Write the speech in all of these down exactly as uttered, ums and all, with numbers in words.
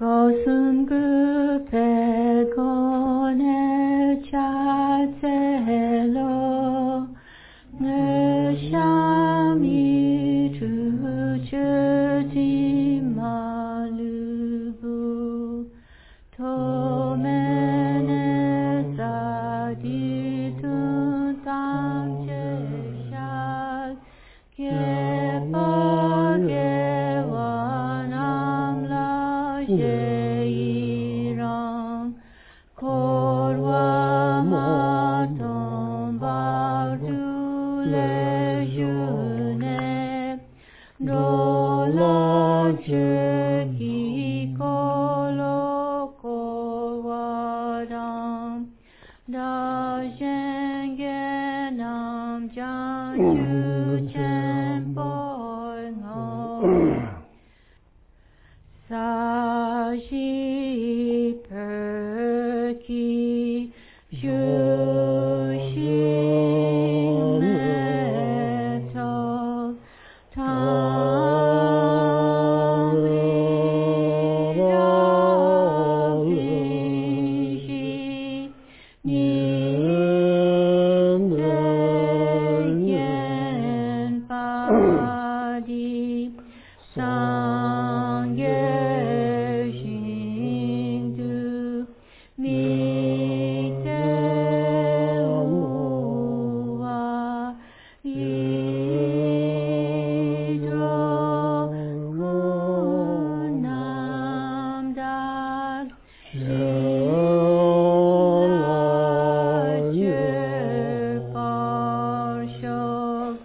거순 그 백원의 자세로 늘 샤미 주저지 말고 도면에 사디둔 땅제샬 개박에 원함라 제이랑 골와 마동 바루레주네 놀라 제기 콜로 골와랑 다셴게 남장주 챔벌 사시 perki shushmeto tamiravishi nindayen padi sangye shindu mitewa idro gunamdal shilajir parshok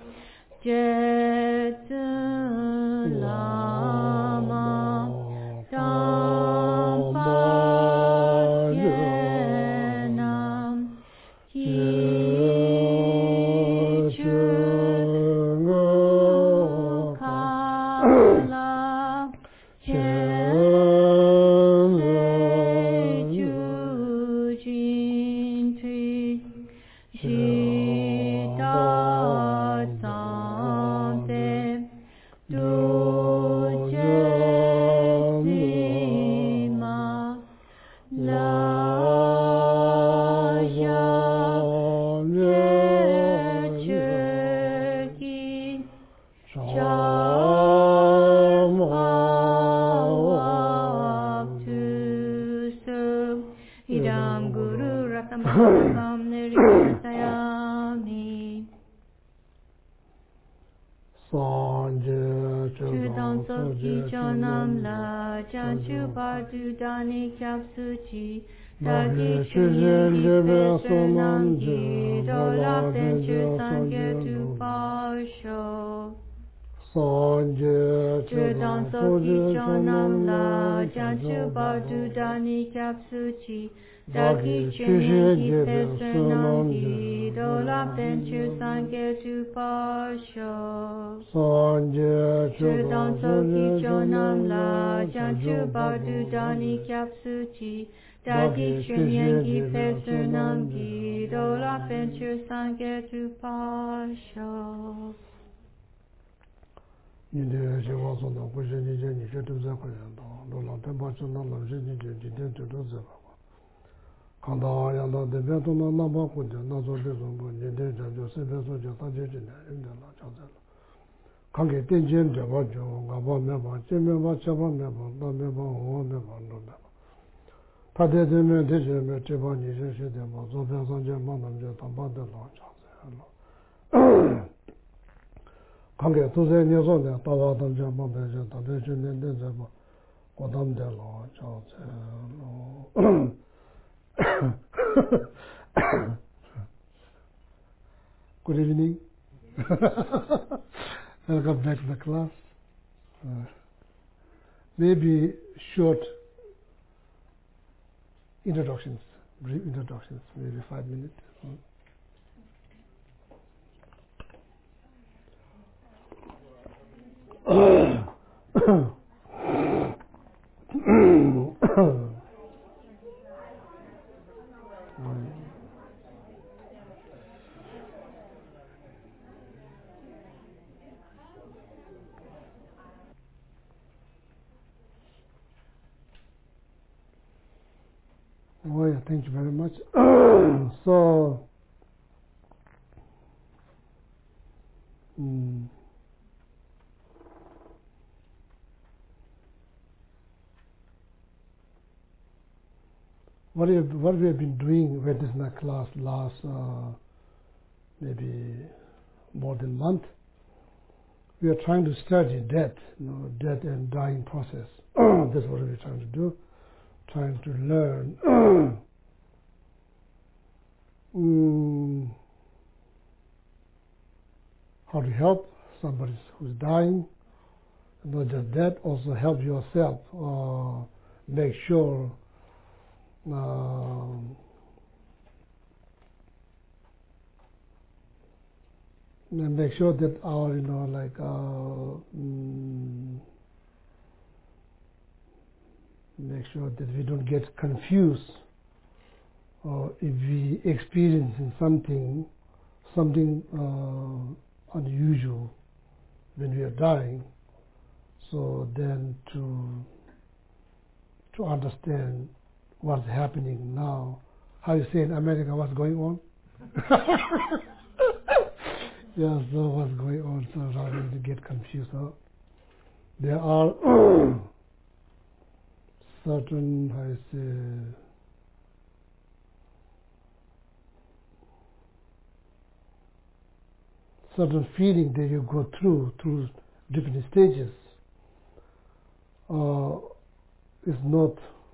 jetun lama Dampayenam Hichungukala Chenlejujintri Shitasampe Dujesima Laya Recheki Chamawaktusu Idam Guru Ratamam Nirikatayami Chudam Soki Chanam La Chanchu Padu Dani Kyapsuchi Dagi Chunye Lipe Sunam Gi Dola Penchu Sangye Tu Pasho Chudam Soki Chanam La Chanchu Padu Dani Kyapsuchi Dagi Chunye Lipe Sunam Gi Dola Penchu Sangye Tu Pasho Chudam Soki Chonam La Chanchu Badu Dani Kyapsuchi Dagi Chunyen Gi Pesunam Gi Dola Penchu Sangye Tu Pasho Nide Shiva Sona Kushe Nije Nishe Tuze Kuyendo Dola Tempa Chuna Lamshe Nije Jide Tuze Baba Kanda Ayanda Debe Tuna Naba Kunje Naso Besumbu Nide Janjo Sebe Soje Taje Jine Imde La Chazela Kange Tenjen Jaba Jo Gaba Meba Je Meba Chaba Meba Da Meba Hoa Meba No Meba Tate Deme Teje Me Cheba Nishe Shede Ma Zobe Sanje Manam Je Tamba De La Chazela Kange Tuze Nyeso Ne Tawa Tamje Mbe Je Tate Jine Tenje Ma Kodam De La Chazela Good evening. Welcome back to the class. Uh, maybe short introductions, brief introductions, maybe five minutes. Oh yeah, thank you very much. So, mm, what, have, what we have been doing with this in our class last uh, maybe more than a month, we are trying to study death, you know, death and dying process. That's what we're trying to do, trying to learn mm, how to help somebody who's dying. Not just that, also help yourself, uh, make sure uh, make sure that our, you know, like, uh, mm, make sure that we don't get confused, or if we experience something, something uh, unusual when we are dying, so then to to understand what's happening now. How you say in America, what's going on? Yeah, so what's going on, so rather than get confused. So there are certain, how you say, certain feeling that you go through, through different stages. Uh, it's not,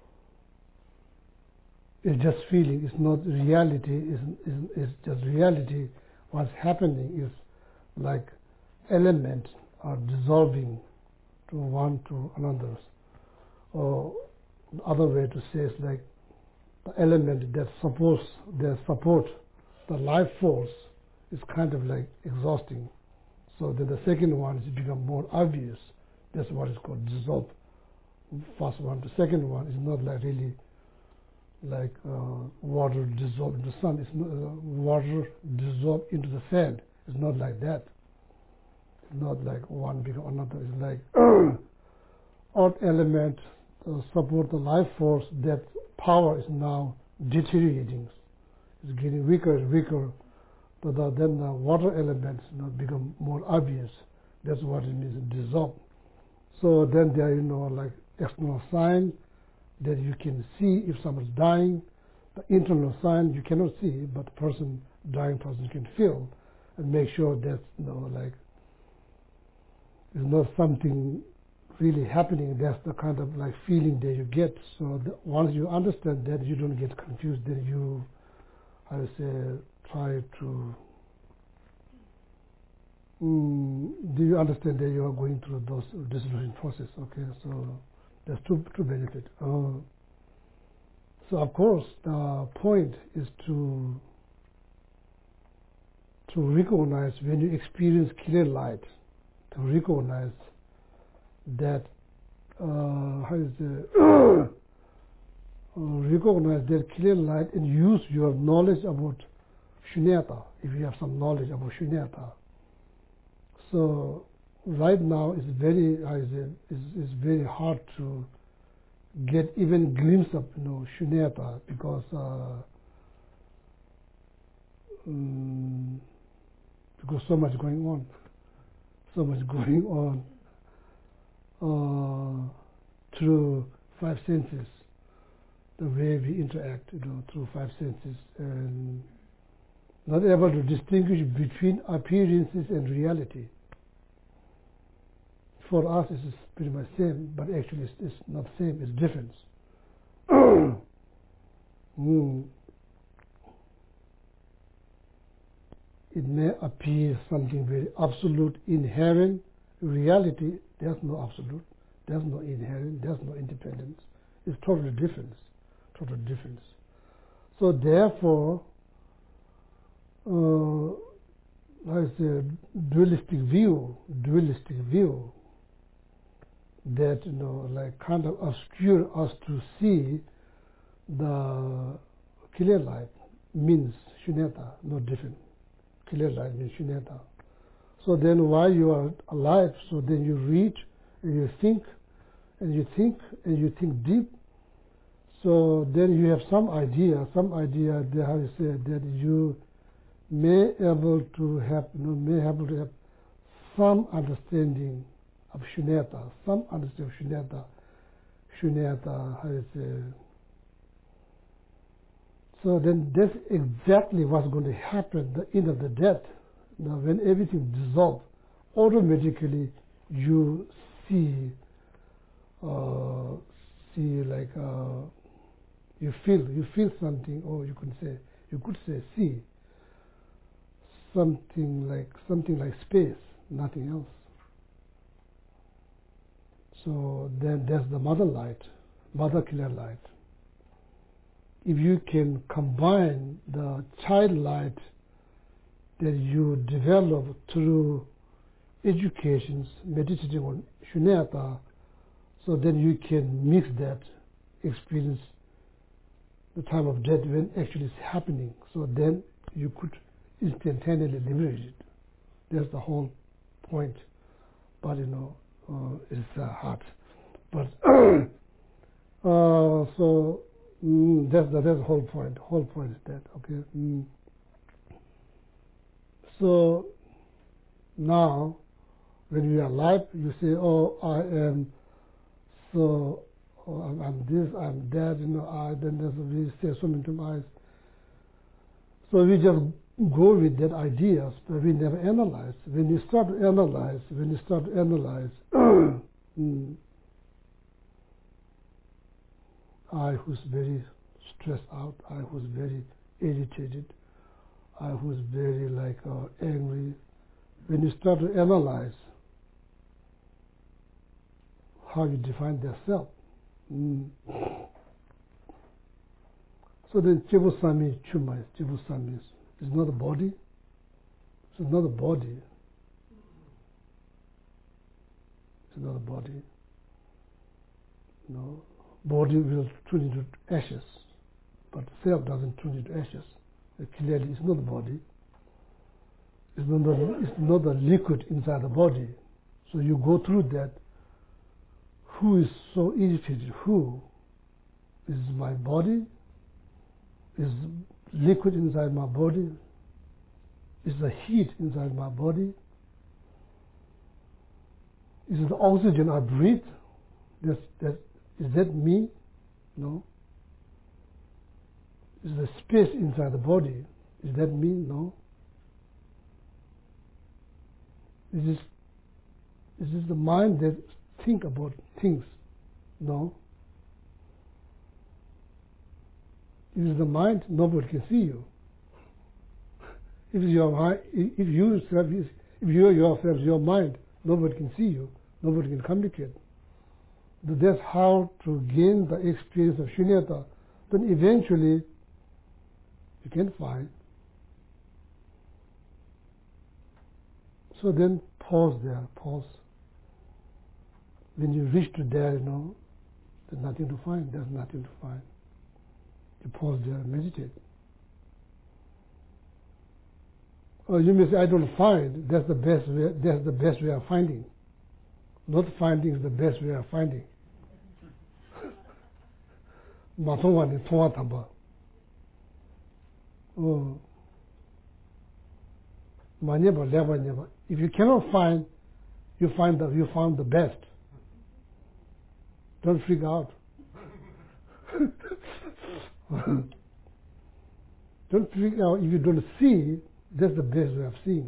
it's just feeling, it's not reality, it's, it's, it's just reality. What's happening is like elements are dissolving to one to another. Or the other way to say is like the element that supports, that support the life force is kind of like exhausting. So then the second one is become more obvious. That's what is called dissolve. First one. The second one is not like really like uh, water dissolved in the sun. It's not, uh, water dissolved into the sand. It's not like that. It's not like one become another. It's like odd element uh, support the life force. That power is now deteriorating. It's getting weaker and weaker. But the, then the water elements you know, become more obvious. That's what it means, dissolve. So then there are, you know, like external sign that you can see if someone's dying. The internal sign you cannot see, but the person, dying person, you can feel and make sure that, you know, like, it's not something really happening. That's the kind of like feeling that you get. So the, once you understand that, you don't get confused. Then you, I would say, try to. Mm, do you understand that you are going through those dissolution process? Okay, so there's two two benefits. Uh, so of course, the point is to to recognize when you experience clear light, to recognize that uh, how is it, uh, recognize that clear light and use your knowledge about shunyata, if you have some knowledge about shunyata. So right now it's very, how is it, it's, it's very hard to get even glimpse of, you know, shunyata, because uh, um, because so much going on, so much going on uh, through five senses, the way we interact, you know, through five senses, and not able to distinguish between appearances and reality. For us, it's pretty much same, but actually it's, it's not same, it's different. mm. It may appear something very absolute, inherent. In reality, there's no absolute, there's no inherent, there's no independence. It's totally different, total difference. So therefore, uh, like I say, dualistic view, dualistic view, that, you know, like kind of obscure us to see the clear light means shunyata, no different. Clear light means shunyata. So then while you are alive, so then you read and you think and you think and you think deep. So then you have some idea, some idea that how you say that you may able to have, you know, may able to have some understanding of shunyata, some understanding of shunyata, shunyata, how you say. So then that's exactly what's going to happen at the end of the death. Now when everything dissolves, automatically you see, uh, see like, uh, you feel, you feel something, or you could say, you could say see, something like, something like space, nothing else. So then there's the mother light, mother clear light. If you can combine the child light that you develop through educations, meditating on shunyata, so then you can mix that experience, the time of death when actually it's happening. So then you could instantaneously liberate it. That's the whole point. But you know, uh, it's uh, hard. But uh, so mm, that's the that's the whole point. Whole point is that. Okay. Mm. So now, when you are alive, you say, "Oh, I am so. Oh, I'm, I'm this. I'm that." You know, I. Then there's we say so many times. So we just go with that ideas, but we never analyze. When you start to analyze, when you start to analyze, mm, I who's very stressed out, I who's very irritated, I who's very like uh, angry. When you start to analyze how you define the self, mm. So then Chibusami Chuma is Chibusami is not a body. It's not a body. It's not a body. No, body will turn into ashes, but self doesn't turn into ashes. It clearly, it's not the body. It's not the, it's not the liquid inside the body. So you go through that. Who is so irritated? Who is my body? Is liquid inside my body? Is the heat inside my body? Is it the oxygen I breathe? That's, that, is that me? No. Is the space inside the body? Is that me? No. Is this, is this the mind that think about things? No. If it's the mind, nobody can see you. If your mind, if you yourself, if you yourself, your mind, nobody can see you. Nobody can communicate. But that's how to gain the experience of shunyata. Then eventually, you can find. So then pause there, pause. When you reach to there, you know, there's nothing to find. There's nothing to find. You pause there and meditate. Or you may say, I don't find. That's the best way. That's the best way of finding. Not finding is the best way of finding. Oh, if you cannot find, you find the you found the best. Don't freak out. Don't freak out if you don't see. That's the best way of seeing.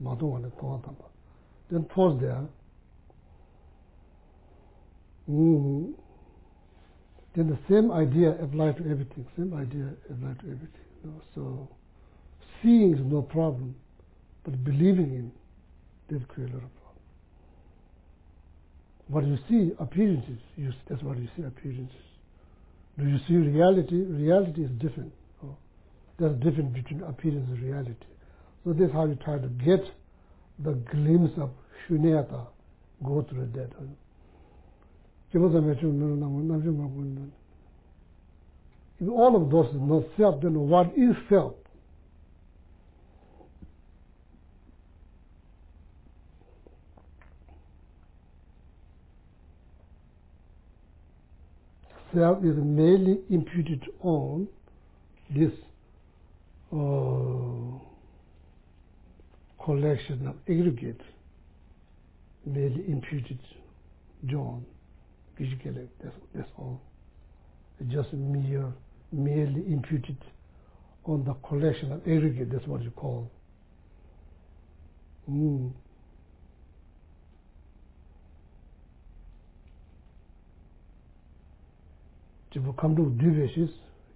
Then pause there. Mm-hmm. Then the same idea applies to everything. Same idea applies to everything. You know? So seeing is no problem, but believing in that creates a lot of problem. What you see, appearances, you, that's what you see, appearances. Do you see reality? Reality is different. Oh, there's a difference between appearance and reality. So that's how you try to get the glimpse of shunyata, go through that. If all of those is not self, then what is self? self is merely imputed on this uh, collection of aggregate, merely imputed John, physically, that's, that's all. It's just mere, merely imputed on the collection of aggregate, that's what you call. Mm. If you come to divisions,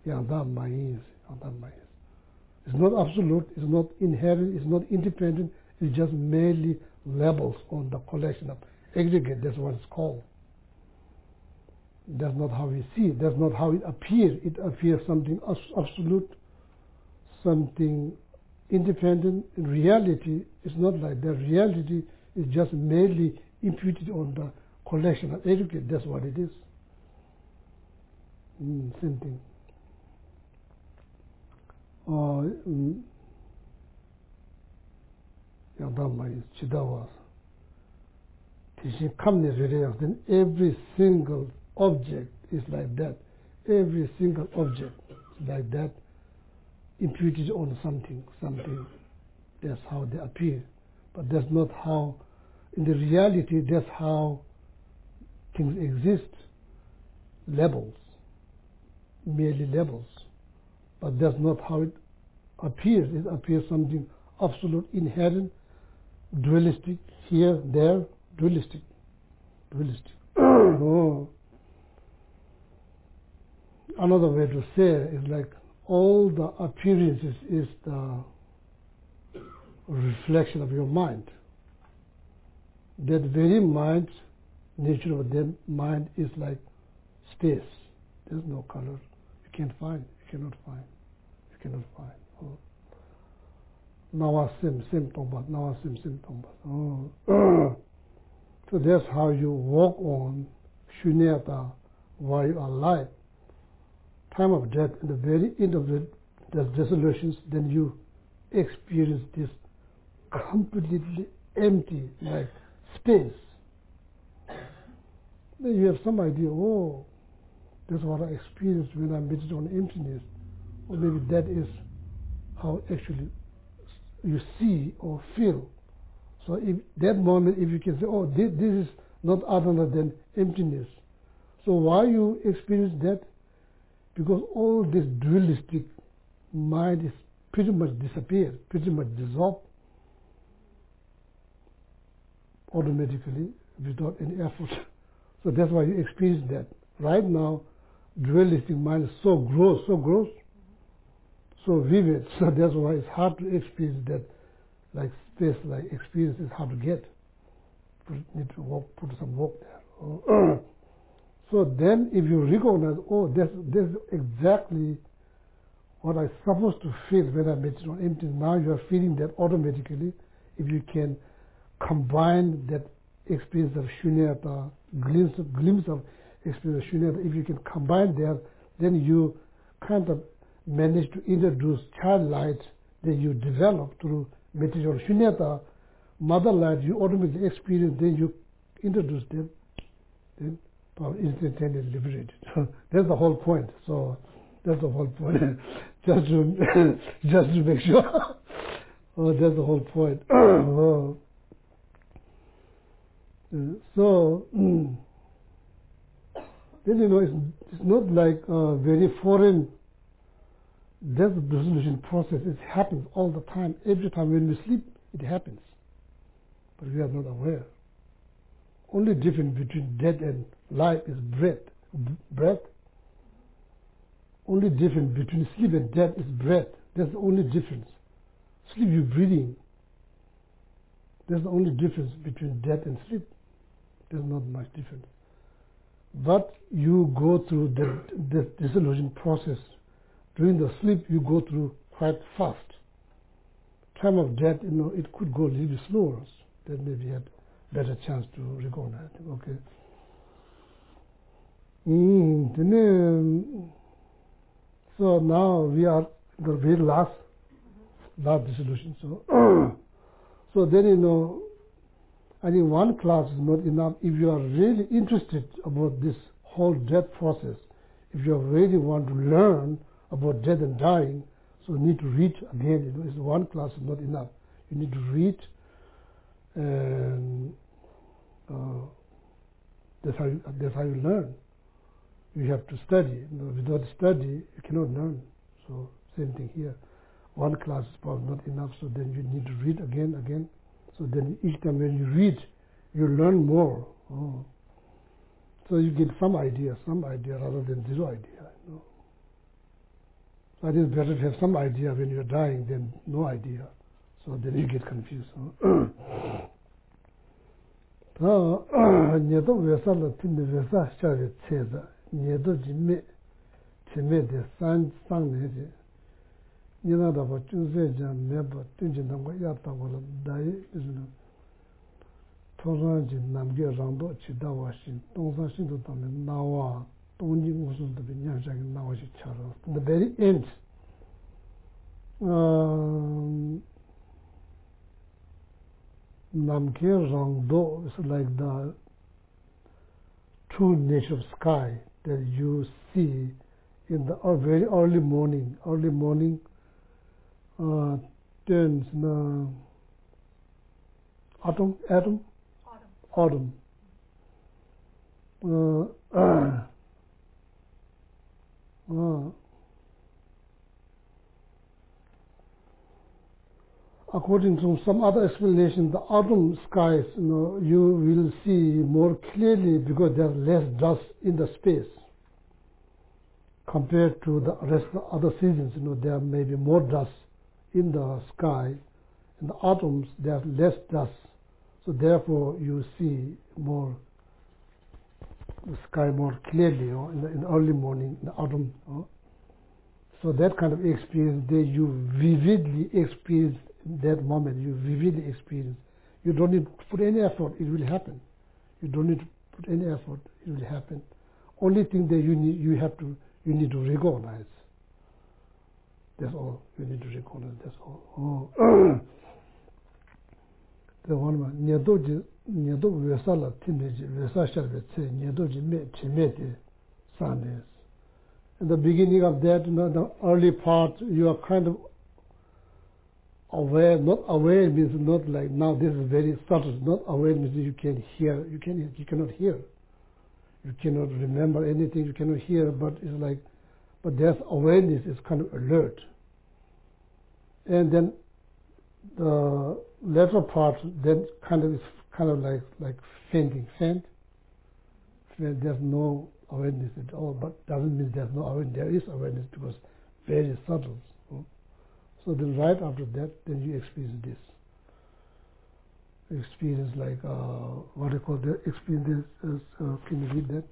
it's not absolute, it's not inherent, it's not independent, it's just merely labels on the collection of aggregate, that's what it's called. That's not how we see it, that's not how it appears. It appears something absolute, something independent. In reality, it's not like that. Reality is just merely imputed on the collection of aggregate, that's what it is. Mm, same thing. Then every single object is like that. Every single object is like that, imputed on something, something. That's how they appear. But that's not how, in the reality, that's how things exist. Labels, merely labels. But that's not how it appears. It appears something absolute, inherent, dualistic, here, there, dualistic. Dualistic. Oh. Another way to say is like all the appearances is the reflection of your mind. That very mind, nature of that mind is like space. There's no color. You can't find. You cannot find. You cannot find. Oh. Nawa sim sim tomba. Nawa sim sim tomba. Oh. So that's how you walk on shunyata while you are alive. Time of death, at the very end of the, the dissolutions, then you experience this completely empty, like space. Then you have some idea, oh, that's what I experienced when I meditated on emptiness. Or maybe that is how actually you see or feel. So if that moment, if you can say, oh, this, this is not other than emptiness. So why you experience that? Because all this dualistic mind is pretty much disappeared, pretty much dissolved automatically without any effort. So that's why you experience that. Right now, dualistic mind is so gross, so gross, so vivid. So that's why it's hard to experience that, like space, like experience is hard to get. You need to walk, put some work there. So then if you recognize, oh, that's, that's exactly what I'm supposed to feel when I meditate on emptiness. Now you are feeling that automatically. If you can combine that experience of shunyata, glimpse of, glimpse of experience of shunyata, if you can combine that, then you kind of manage to introduce child light that you develop through meditation on shunyata, mother light you automatically experience, then you introduce them, then instantaneously liberated. That's the whole point. So that's the whole point. just to just to make sure. Oh, that's the whole point. Oh. So mm, then you know it's, it's not like a very foreign. That's the dissolution process. It happens all the time. Every time when we sleep, it happens, but we are not aware. Only difference between death and life is breath. Breath. Only difference between sleep and death is breath. That's the only difference. Sleep, you're breathing. That's the only difference between death and sleep. There's not much difference. But you go through the, the dissolution process. During the sleep, you go through quite fast. Time of death, you know, it could go a little bit slower. That maybe you have better chance to recognize it. Okay. Mm, then, um, so now we are the very last, last dissolution. So, so then you know, I think one class is not enough. If you are really interested about this whole death process, if you really want to learn about death and dying, so you need to read again. You know, it's one class is not enough. You need to read, and uh, that's how you, that's how you learn. You have to study. You know, without study, you cannot learn. So same thing here. One class is probably not enough, so then you need to read again, again. So then each time when you read, you learn more. Oh. So you get some idea, some idea rather than zero idea. You know. So it is better to have some idea when you're dying than no idea. So then you get confused. Nyedo vesa la tindi vesa shari tseza. Nyedo jime chime de san sang ne je. Nina daba chunse jan meba tunji nangwa yata wala dayi. Tongsan ji namge rangdo chi dawa shin. Tongsan shin to tame nawa. Tongji ngusun tabi nyanshaki nawa shi chara. In the very end, um, Namke Rangdo is like the true nature of sky that you see in the very early morning. Early morning uh, turns uh, autumn, autumn, autumn. autumn. Uh, uh, According to some other explanation, the autumn skies, you know, you will see more clearly because there's less dust in the space compared to the rest of the other seasons. You know, there may be more dust in the sky. In the autumns, there's less dust, so therefore you see more the sky more clearly, you know, in the in the early morning, in the autumn. You know. So that kind of experience, there you vividly experience. In that moment, you vividly experience. You don't need to put any effort; it will happen. You don't need to put any effort; it will happen. Only thing that you need, you have to, you need to recognize. That's all. You need to recognize. That's all. Oh. The one man, nyedoji, nyedo vesala tineji vesasharve tse nyedoji me chimete sandes. In the beginning of that, you know, the early part, you are kind of aware. Not aware means not like now. This is very subtle. Not aware means you can hear. You can. You cannot hear. You cannot remember anything. You cannot hear. But it's like, but there's awareness. It's kind of alert. And then the latter part, then kind of is kind of like like fainting, faint. There's no awareness at all. But doesn't mean there's no awareness. There is awareness because very subtle. So then right after that, then you experience this. Experience like, uh, what do you call that? Experience, uh, can you read that?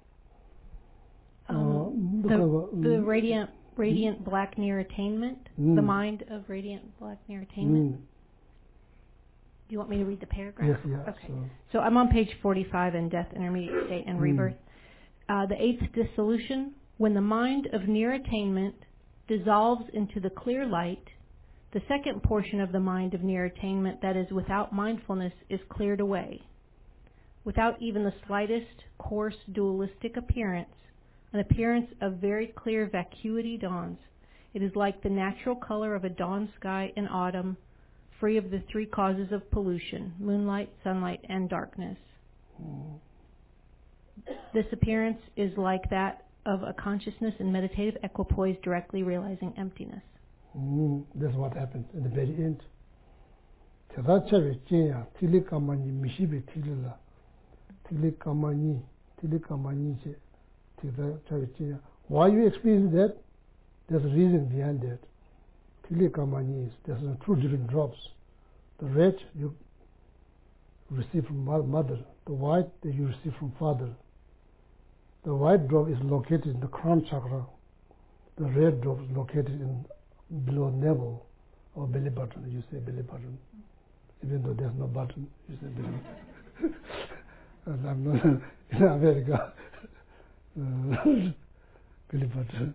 Um, uh, the, the, the radiant radiant mm. black near attainment, mm. the mind of radiant black near attainment. Mm. Do you want me to read the paragraph? Yes, yeah. Okay. So, so I'm on page forty-five in Death, Intermediate State, and mm. Rebirth. Uh, the eighth dissolution, when the mind of near attainment dissolves into the clear light, the second portion of the mind of near attainment that is without mindfulness is cleared away. Without even the slightest coarse dualistic appearance, an appearance of very clear vacuity dawns. It is like the natural color of a dawn sky in autumn, free of the three causes of pollution, moonlight, sunlight, and darkness. Mm. This appearance is like that of a consciousness in meditative equipoise directly realizing emptiness. Mm, that's what happens in the very end. Tadachawe jinya, tili kamani mishibe tilila, tili kamani, tili kamani che, tadachawe jinya. Why you experience that? There's a reason behind that. Tili kamani is, there's two different drops. The red you receive from mother, the white that you receive from father. The white drop is located in the crown chakra. The red drop is located in below navel or belly button. You say belly button, even though there's no button. You say belly button. And I'm not in America. Uh, belly button.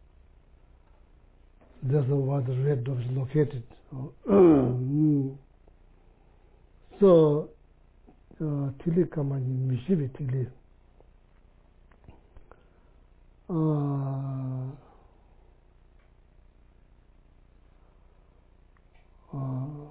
That's where the red drop is located. So, tili kamani mishibi tili. uh, uh,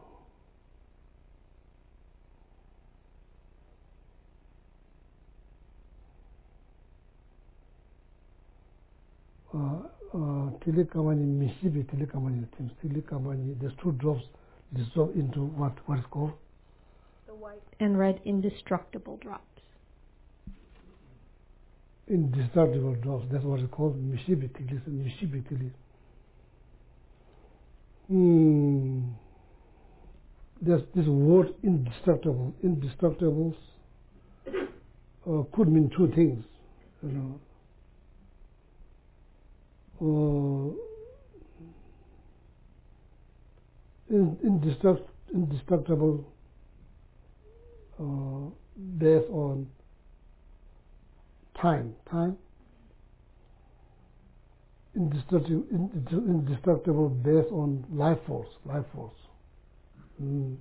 uh, uh, Tilikamani, Mississippi, Tilikamani, Tilikamani, there's two drops dissolve into what, what is called? The white and red indestructible drops. Indestructible drops, that's what it's called, Mississippi, Mississippi. Hmm. There's this word indestructible. Indestructibles uh, could mean two things, you know. Uh, indestruct, indestructible uh, based on time, time. Indestructible, indestructible based on life force, life force. Mm.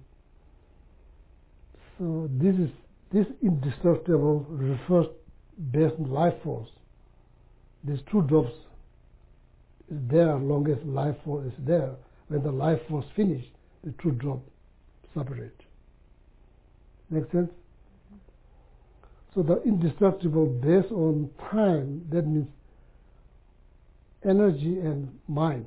So this is this indestructible refers based on life force. These two drops is there long as life force is there. When the life force finish, the two drop separate. Make sense? So the indestructible based on time, that means energy and mind.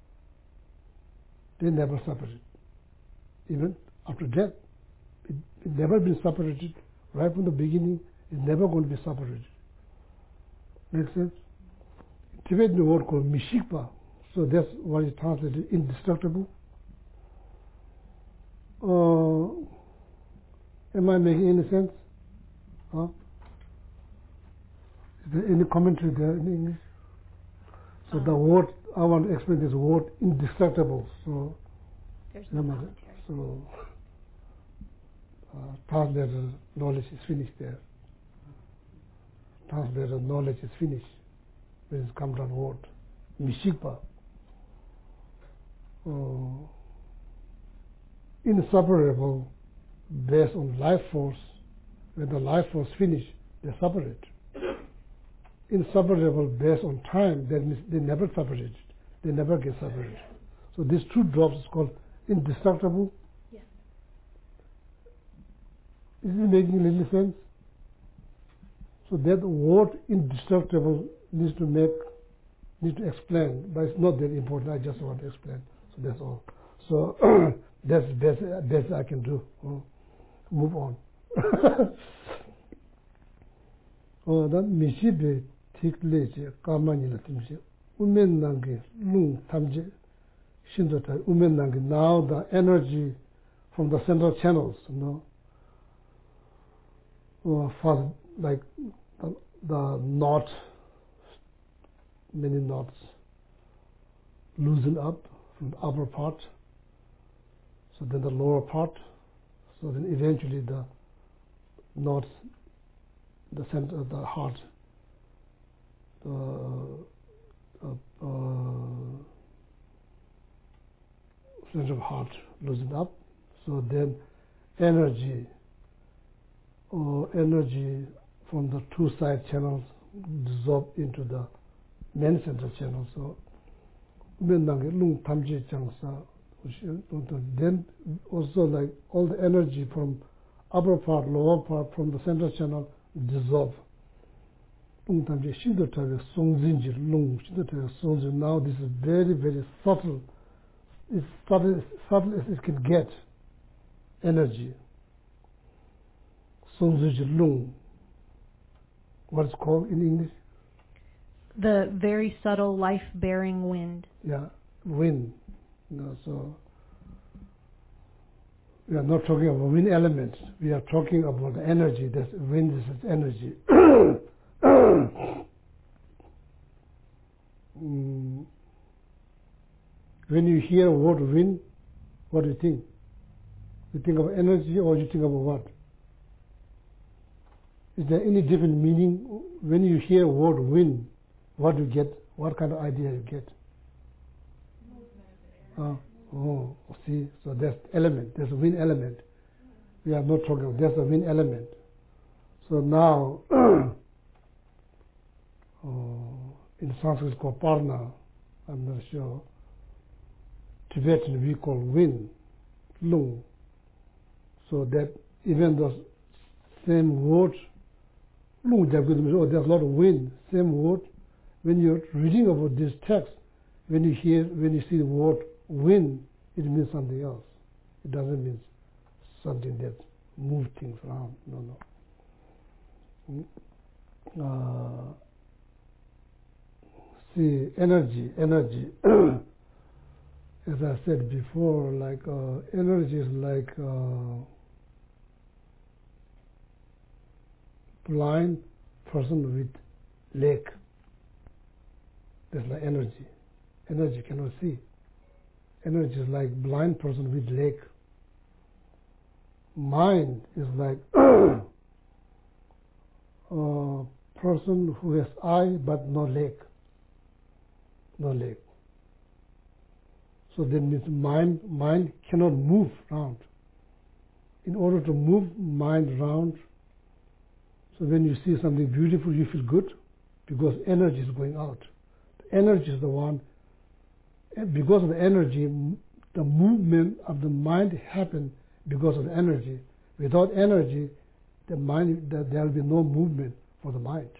They never separate. Even after death, it, it never been separated. Right from the beginning, it's never going to be separated. Make sense? Tibetan word called Mishikpa, so that's what is translated indestructible. Uh, am I making any sense? Huh? Is there any commentary there in English? So um, the word, I want to explain this word indestructible. So, there's no commentary. So, uh, translator knowledge is finished there. Translator knowledge is finished. When it comes to the word, Mishikpa. Uh, inseparable based on life force. When the life force finish, they separate. Inseparable based on time, that means they never separate. They never get separated. So these two drops is called indestructible. Yes. Is it making any sense? So that word indestructible needs to make, needs to explain, but it's not that important. I just want to explain. So that's all. So that's the best, best I can do. Oh, move on. Oh, that Mississippi take leche kamani la timse. Umen nangi lung tamje shindota. Umen nangi now the energy from the central channels, you know, uh, fast like the, the knot, many knots loosen up from the upper part, so then the lower part, so then eventually the knots, the center of the heart, the uh, uh, center of heart loosen up, so then energy or energy from the two side channels dissolve into the main central channel. So then also like all the energy from upper part, lower part from the central channel dissolve. Now this is very, very subtle. It's subtle, subtle as it can get energy. What is called in English? The very subtle life-bearing wind. Yeah, wind. You know, so we are not talking about wind elements. We are talking about the energy. That's wind is energy. mm. When you hear the word wind, what do you think? You think of energy, or you think about what? Is there any different meaning when you hear the word wind? What do you get? What kind of idea you get? Uh, oh, see, so that's element. There's a wind element. We are not talking. There's a wind element. So now, oh, In Sanskrit it's called parna, I'm not sure. Tibetan we call wind, lung. So that even the same word, lung, oh, there's a lot of wind, same word. When you're reading about this text, when you hear, when you see the word wind, it means something else. It doesn't mean something that moves things around. No, no. Uh, see, energy, energy. As I said before, like uh, energy is like uh, blind person with leg. That's like energy. Energy cannot see. Energy is like blind person with leg. Mind is like a person who has eye but no leg. No leg. So that means mind, mind cannot move around. In order to move mind around, so when you see something beautiful, you feel good because energy is going out. The energy is the one, and because of the energy, the movement of the mind happens because of the energy. Without energy, the mind, there will be no movement for the mind.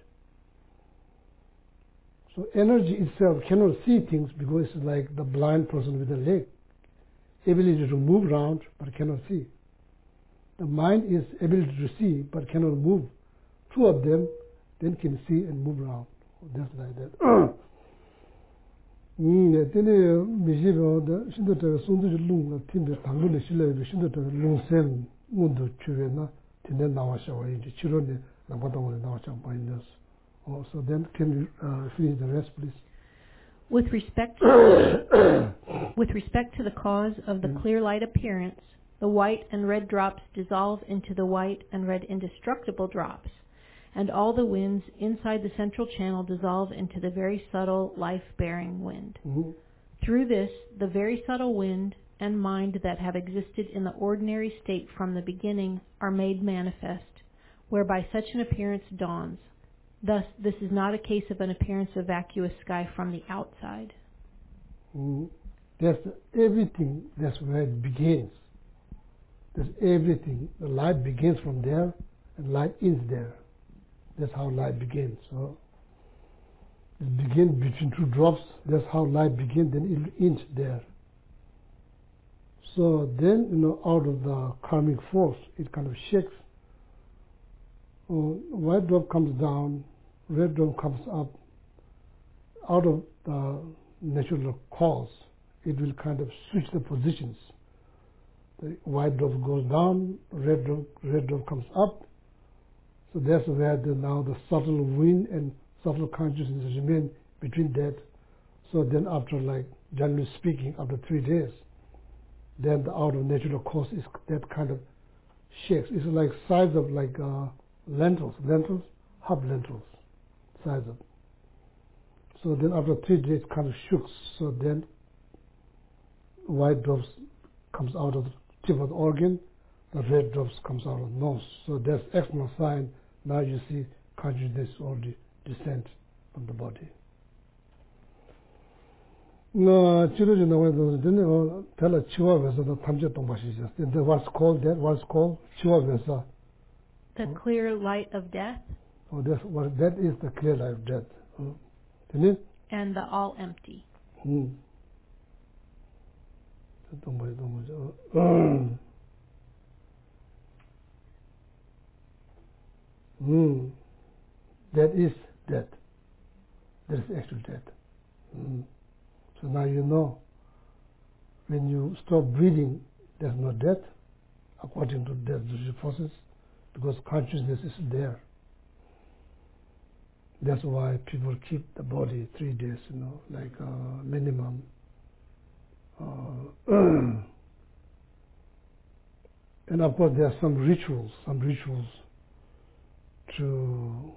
So energy itself cannot see things because it's like the blind person with a leg. Ability to move around but cannot see. The mind is ability to see but cannot move. Two of them then can see and move around. That's like that. 네, 때문에 미시로도 신도들 손들이 룽 팀들 당분에 실내에 신도들 룽센 문도 주변나 되네 나와서 이제 치료네 나보다는 나와서 보이는데. So then can you uh, finish the rest, please? With respect to, with respect to the cause of the clear light appearance, the white and red drops dissolve into the white and red indestructible drops, and all the winds inside the central channel dissolve into the very subtle life-bearing wind. Mm-hmm. Through this, the very subtle wind and mind that have existed in the ordinary state from the beginning are made manifest, whereby such an appearance dawns. Thus, this is not a case of an appearance of vacuous sky from the outside. Mm-hmm. That's everything. That's where it begins. That's everything. The light begins from there, and light ends there. That's how light begins. So it begins between two drops. That's how light begins. Then it ends there. So then, you know, out of the karmic force, it kind of shakes. Uh, white drop comes down, red drop comes up. Out of the natural cause, it will kind of switch the positions. The white drop goes down, red drop, red drop comes up. So that's where the, now the subtle wind and subtle consciousness remain between that. So then after, like, generally speaking, after three days, then the out of natural cause is that kind of shakes. It's like size of like uh, lentils, lentils, half lentils, size of. So then after three days, kind of shook. So then white drops comes out of the tip of the organ, the red drops comes out of the nose. So that's external sign. Now you see consciousness already descend from the body. No, children know tell a chihuahua the tamja tombashis. What's called that? What's called chihuahua? The clear light of death. Oh, that's what that is, the clear light of death. Hmm. And the all empty. Hmm. Mm. That is death. That is actual death. Mm. So now you know, when you stop breathing, there's no death, according to death process, because consciousness is there. That's why people keep the body three days, you know, like uh, minimum. Uh, and of course, there are some rituals, some rituals to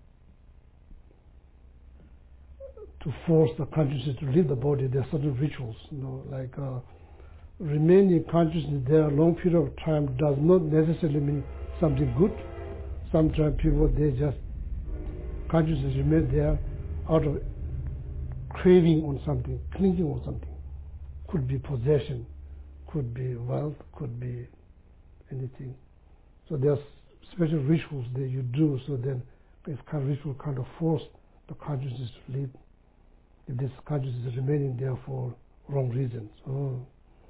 to force the consciousness to leave the body. There are certain rituals, you know, like uh, remaining consciousness there a long period of time does not necessarily mean something good. Sometimes people, they just, consciousness remain there out of craving on something, clinging on something. Could be possession, could be wealth, could be anything. So there's special rituals that you do, so then this kind of ritual kind of force the consciousness to leave. If this consciousness is remaining there for wrong reasons. Oh.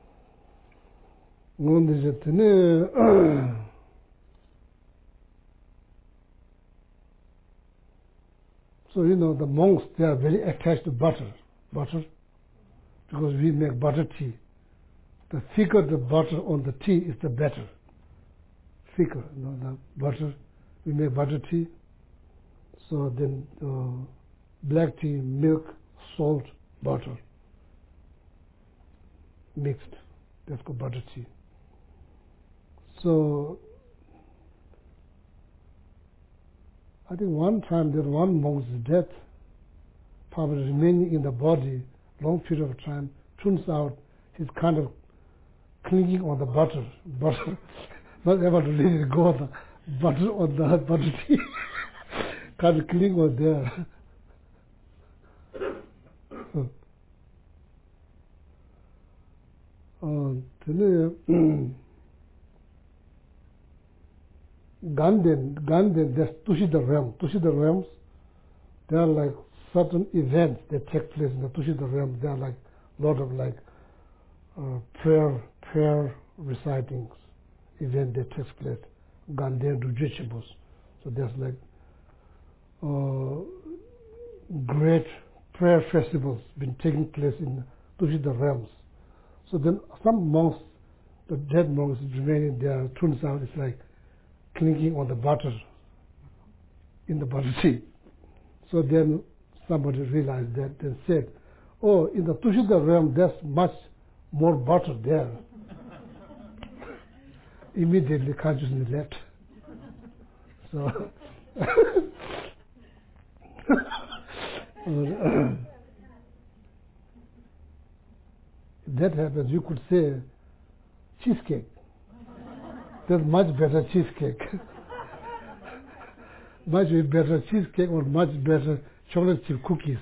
So, you know, the monks, they are very attached to butter. Butter, because we make butter tea. The thicker the butter on the tea is the better. Thicker, you know, the butter, we make butter tea. So then uh, black tea, milk, salt, butter, mixed. That's called butter tea. So I think one time there was one monk's death, probably remaining in the body long period of time. Turns out he's kind of clinging on the butter, butter, not able to let it go. The butter on the butter tea, kind of clinging on there. Uh, Ganden, Ganden, that's Tushita realm. Tushita realms, there are like certain events that take place in the Tushita realm. There are like a lot of like uh, prayer, prayer recitings, event that takes place. Ganden Dujichibus. So there's like uh, great prayer festivals been taking place in Tushita realms. So then some monks, the dead monks remaining there, turns out it's like clinging on the butter in the butter tea. So then somebody realized that and said, oh, in the Tushita realm, there's much more butter there. Immediately consciousness left. So if that happens, you could say cheesecake. There's much better cheesecake. Much better cheesecake or much better chocolate chip cookies.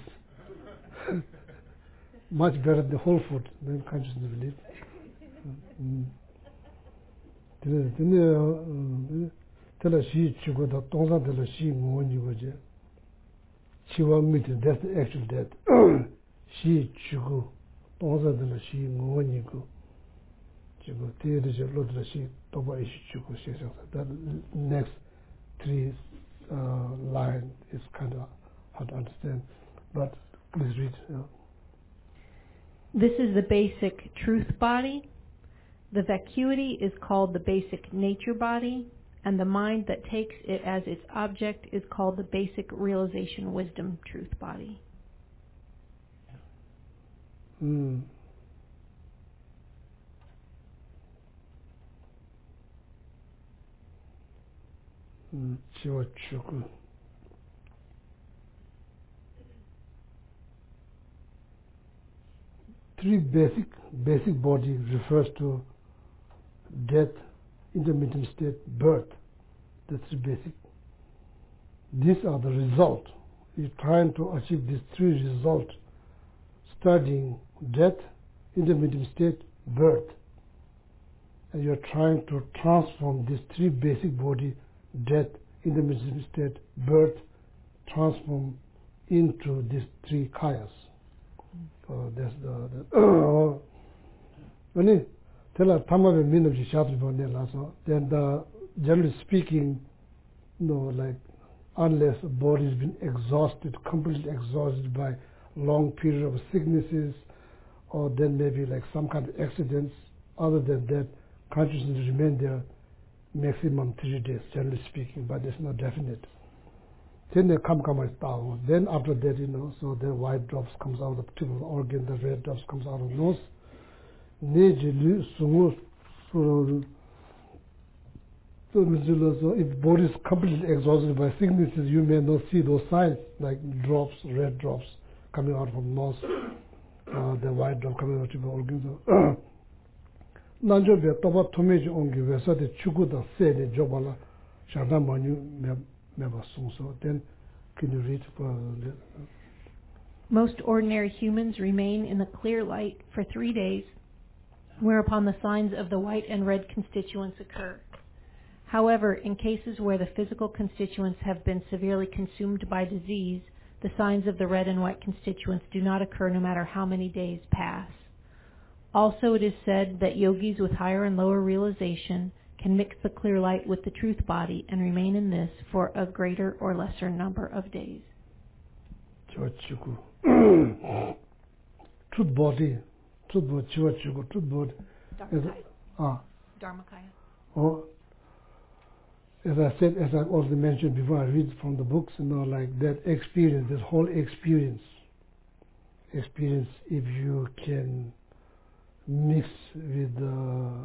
Much better the whole food than consciousness belief. Tell she chugo the tonga tell she ngoni goje. Chiwa meeting, that's the actual death. She chugo tonga tell she ngoni go. That next three uh, line is kind of hard to understand, but please read. Yeah. This is the basic truth body. The vacuity is called the basic nature body, and the mind that takes it as its object is called the basic realization wisdom truth body. Mm. Three basic basic body refers to death, intermittent state, birth. That's the basic. These are the result. You're trying to achieve these three results, studying death, intermittent state, birth. And you're trying to transform these three basic body, death, intermittent state, birth, transform into these three kayas. So that's the, the when you tell us Tamabe Minamji Shatri, then the, generally speaking, you know, like unless the body has been exhausted, completely exhausted by long period of sicknesses, or then maybe like some kind of accidents, other than that, consciousness remain there maximum three days, generally speaking, but it's not definite. Then they come come down. Then after that, you know, so the white drops comes out of the tip of the organ, the red drops comes out of the nose. So if body is completely exhausted by sicknesses, you may not see those signs like drops, red drops coming out from nose, uh, the white drop coming out of the organ. Nanjobe toba tomeji ongi vesa de chukuda se de jobala shanda manyu meba sungso. Then can you read for Most ordinary humans remain in the clear light for three days, whereupon the signs of the white and red constituents occur. However, in cases where the physical constituents have been severely consumed by disease, the signs of the red and white constituents do not occur no matter how many days pass. Also, it is said that yogis with higher and lower realization can mix the clear light with the truth body and remain in this for a greater or lesser number of days. Truth body, truth body, truth body. Dharmakaya. Ah. Dharmakaya. Oh, as I said, as I also mentioned before, I read from the books, you know, like that experience, this whole experience, experience, if you can mix with uh,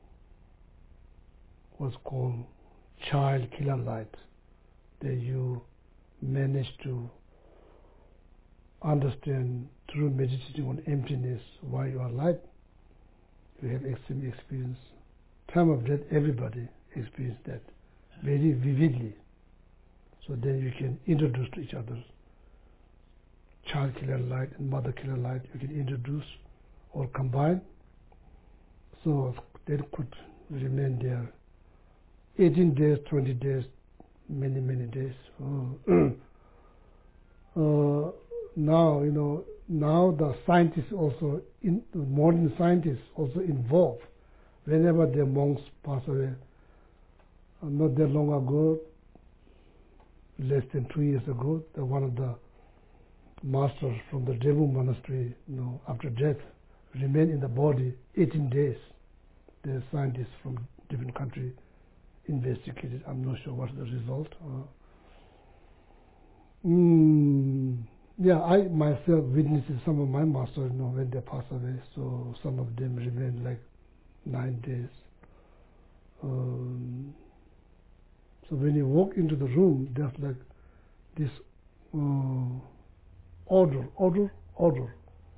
what's called child killer light, that you manage to understand through meditating on emptiness why you are light, you have extreme experience. Time of death, everybody experiences that very vividly. So then you can introduce to each other child killer light and mother killer light. You can introduce or combine. So they could remain there eighteen days, twenty days, many, many days. Uh, uh, now, you know, now the scientists also, in, the modern scientists also involved. Whenever the monks pass away, uh, not that long ago, less than two years ago, the, one of the masters from the Devu monastery, you know, after death, remained in the body eighteen days. The scientists from different countries investigated. I'm not sure what's the result. Uh, mm, yeah, I myself witnessed some of my masters, you know, when they pass away. So some of them remain like nine days. Um, so when you walk into the room, there's like this uh, odor, odor, odor,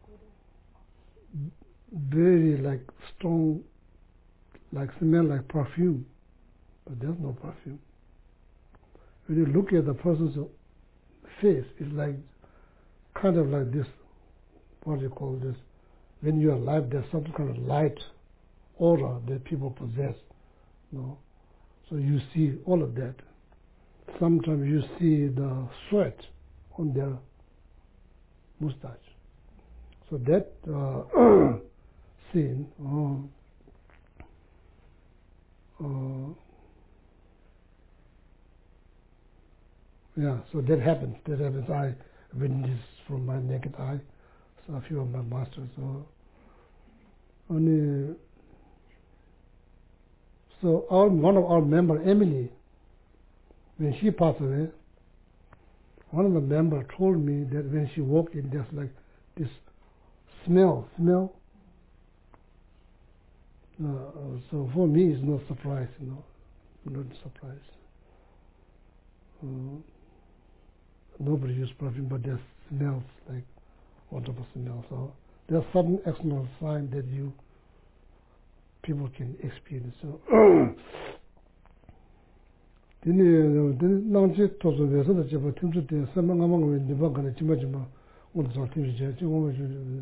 very like strong, like smell like perfume, but there's no perfume. When you look at the person's face, it's like kind of like this, what do you call this? When you are alive, there's some kind of light aura that people possess, you know. So you see all of that. Sometimes you see the sweat on their mustache. So that uh, scene, uh, uh, yeah, so that happens. That happens. I witnessed from my naked eye. So a few of my masters. So only. So our one of our member, Emily, when she passed away, one of the members told me that when she walked in, there's like this smell, smell. Uh, so for me, it's no surprise, you know, not a surprise. Uh, nobody uses perfume, but there smells like wonderful smell. So there's some external sign that you people can experience. So then nanchi tozo vesa da jeba timsu de sama ngamang we niba gana chima chima on the timsu je chima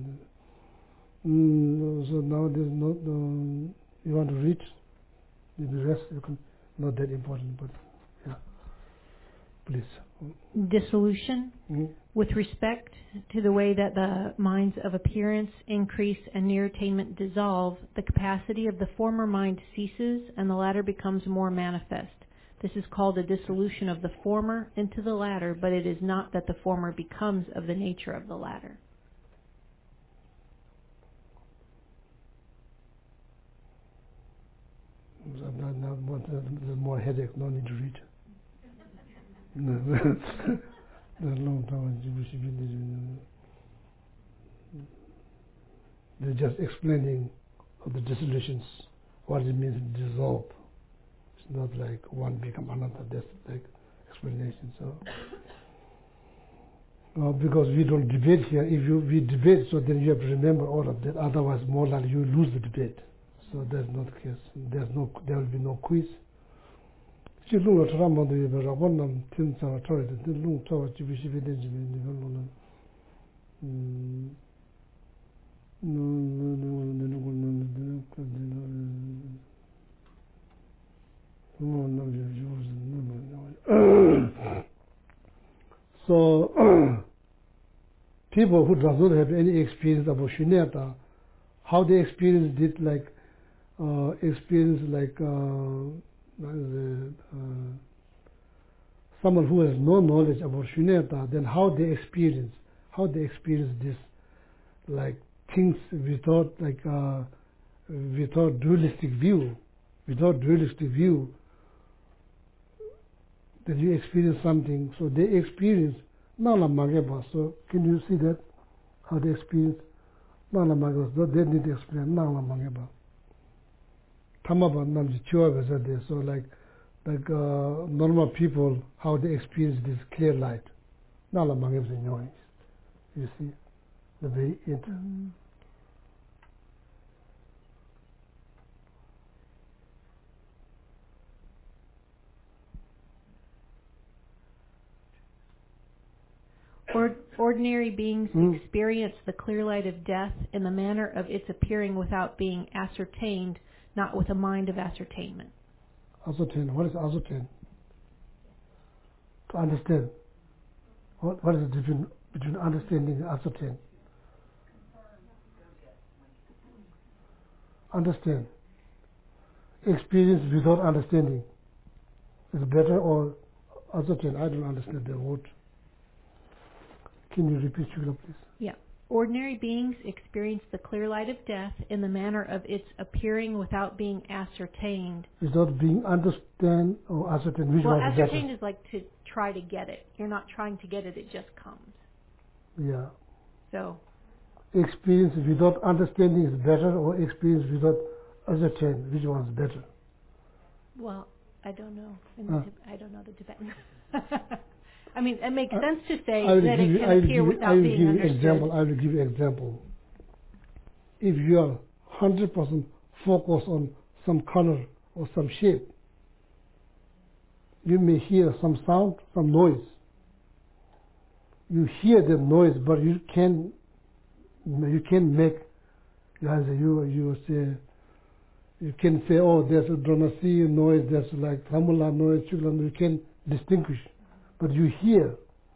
so now there's not um, you want to read the rest you can, not that important, but yeah, please. Dissolution. Mm-hmm. With respect to the way that the minds of appearance, increase, and near attainment dissolve, the capacity of the former mind ceases and the latter becomes more manifest. This is called a dissolution of the former into the latter, but it is not that the former becomes of the nature of the latter. Not, not, not, more headache, no need to read. Long time they're just explaining of the dissolutions, what it means to dissolve. It's not like one become another, that's like explanation. So uh, because we don't debate here, if you we debate, so then you have to remember all of that, otherwise more likely you lose the debate. So that's not the case. There's no there will be no quiz. She looked at Ramon the Rabanam Tim Savatori, the Lung Tower Chibishi. Mm. No, no, no, no, no, no, no, no, no, no. So people who does not have any experience about Shunyata, how they experienced it, like uh, experience like uh, the, uh, someone who has no knowledge about Shunyata, then how they experience, how they experience this, like things without like uh, without dualistic view, without dualistic view, that you experience something. So they experience Nala Mageba. So can you see that how they experience Nala Mageba? So they need to explain Nala Mageba. Tamaba Namji Chua was there. So like like uh, normal people, how they experience this clear light. Nala Mageba in your eyes. You see the way it. Mm-hmm. Or, ordinary beings mm. experience the clear light of death in the manner of its appearing without being ascertained, not with a mind of ascertainment. Ascertain. What is ascertain? To understand. What, what is the difference between understanding and ascertain? Understand. Experience without understanding is better, or ascertain? I don't understand the word. Can you repeat, Shula, please? Yeah. Ordinary beings experience the clear light of death in the manner of its appearing without being ascertained. Without being understand or ascertained, which well, one is better? ascertained is like to try to get it. You're not trying to get it, it just comes. Yeah. So. Experience without understanding is better, or experience without ascertained, which one is better? Well, I don't know. Uh. I don't know the Tibetan. I mean, it makes uh, sense to say that it you, can appear you, without being you understood. Example, I will give you an example. If you are one hundred percent focused on some color or some shape, you may hear some sound, some noise. You hear the noise, but you can you can make as you you say you can say, oh, there's a dronasi noise, there's like thamula noise, chukla noise. You can distinguish, but you hear.